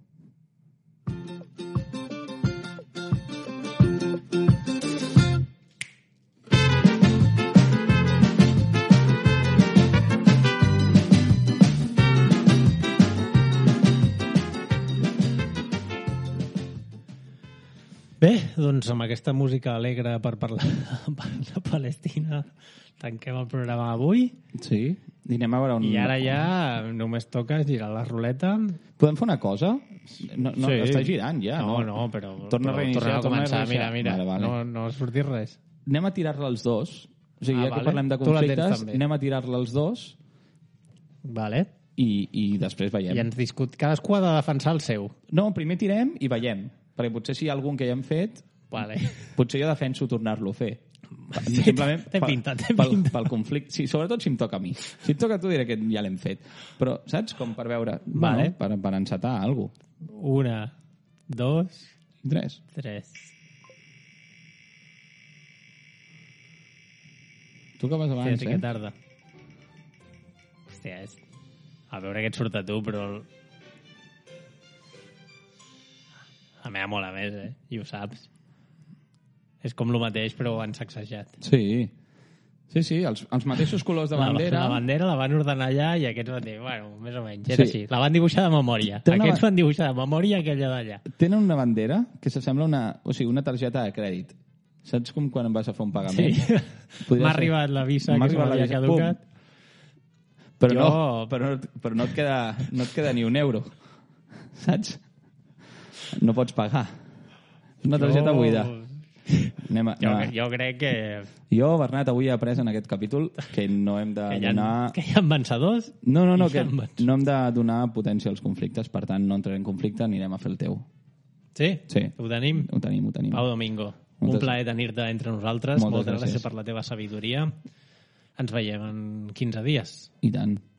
S2: Bé, doncs amb aquesta música alegre per parlar de Palestina tanquem el programa d'avui.
S3: Sí, i anem a veure un...
S2: I ara ja només toca girar la ruleta.
S3: Podem fer una cosa? No, no,
S2: Sí.
S3: Està girant ja,
S2: No,
S3: no?
S2: no, però,
S3: Torna a
S2: però
S3: reiniciar,
S2: tornem a
S3: torna a
S2: començar. Mira,
S3: reiniciar.
S2: mira,
S3: Vale, vale.
S2: no, no ha sortit res.
S3: Anem a tirar-la els dos. O sigui,
S2: Ah,
S3: ja que
S2: vale.
S3: parlem de
S2: Tu la tens,
S3: conflictes,
S2: també.
S3: anem a tirar-la els dos
S2: Vale.
S3: i, i després veiem.
S2: I ens discut... Cadascú ha de defensar el seu.
S3: No, primer tirem i veiem. Perquè potser si hi ha algun que ja hem fet,
S2: Vale.
S3: potser jo defenso tornar-lo a fer.
S2: Sí,
S3: Simplement
S2: té
S3: pel-
S2: pinta, té
S3: pel,
S2: pinta.
S3: pel conflicte. Sí, sobretot si em toca a mi. Si et toca a tu diré que ja l'hem fet. Però, saps? Com per veure...
S2: Vale.
S3: Bueno, per, per encetar alguna cosa.
S2: Una, dos,
S3: Tres.
S2: tres.
S3: Tu que vas
S2: Hòstia,
S3: abans,
S2: sí que
S3: eh?
S2: tarda. Hòstia, és... A veure què et surt a tu, però... el- A mi mola més, eh? I ho saps. És com el mateix, però ho han sacsejat.
S3: Sí. Sí, sí, els, els mateixos colors de bandera.
S2: La, la bandera la van ordenar allà i aquests van dir, bueno, més o menys, era
S3: Sí.
S2: així. La van dibuixar de memòria.
S3: Té una
S2: Aquests
S3: ba-
S2: van dibuixar de memòria aquella d'allà.
S3: Tenen una bandera que s'assembla a una, o sigui, una targeta de crèdit. Saps com quan em vas a fer un pagament?
S2: Sí.
S3: Podria
S2: M'ha
S3: ser-
S2: arribat la visa
S3: M'ha
S2: que se
S3: arribat la
S2: m'havia
S3: visa,
S2: caducat.
S3: pum. Però,
S2: Jo-
S3: no, però, no, però no, et queda, no et queda ni un euro. Saps? No pots pagar. És una targeta
S2: Jo-
S3: buida. Anem a,
S2: Jo,
S3: anem a...
S2: jo crec que,
S3: Jo, Bernat, avui he après en aquest capítol que no hem de
S2: que, hi ha,
S3: donar...
S2: que hi ha vencedors.
S3: No, no, no,
S2: i
S3: que
S2: hi ha vençuts.
S3: no hem de donar potència als conflictes, per tant, no entrarem en conflicte, anirem a fer el teu.
S2: Sí?
S3: Sí.
S2: Ho tenim?
S3: Ho tenim, ho tenim.
S2: Pau Domingo,
S3: Moltes-
S2: un plaer tenir-te entre nosaltres.
S3: Moltes
S2: Moltes gràcies
S3: gràcies.
S2: per la teva sabidoria. Ens veiem en quinze dies.
S3: I tant.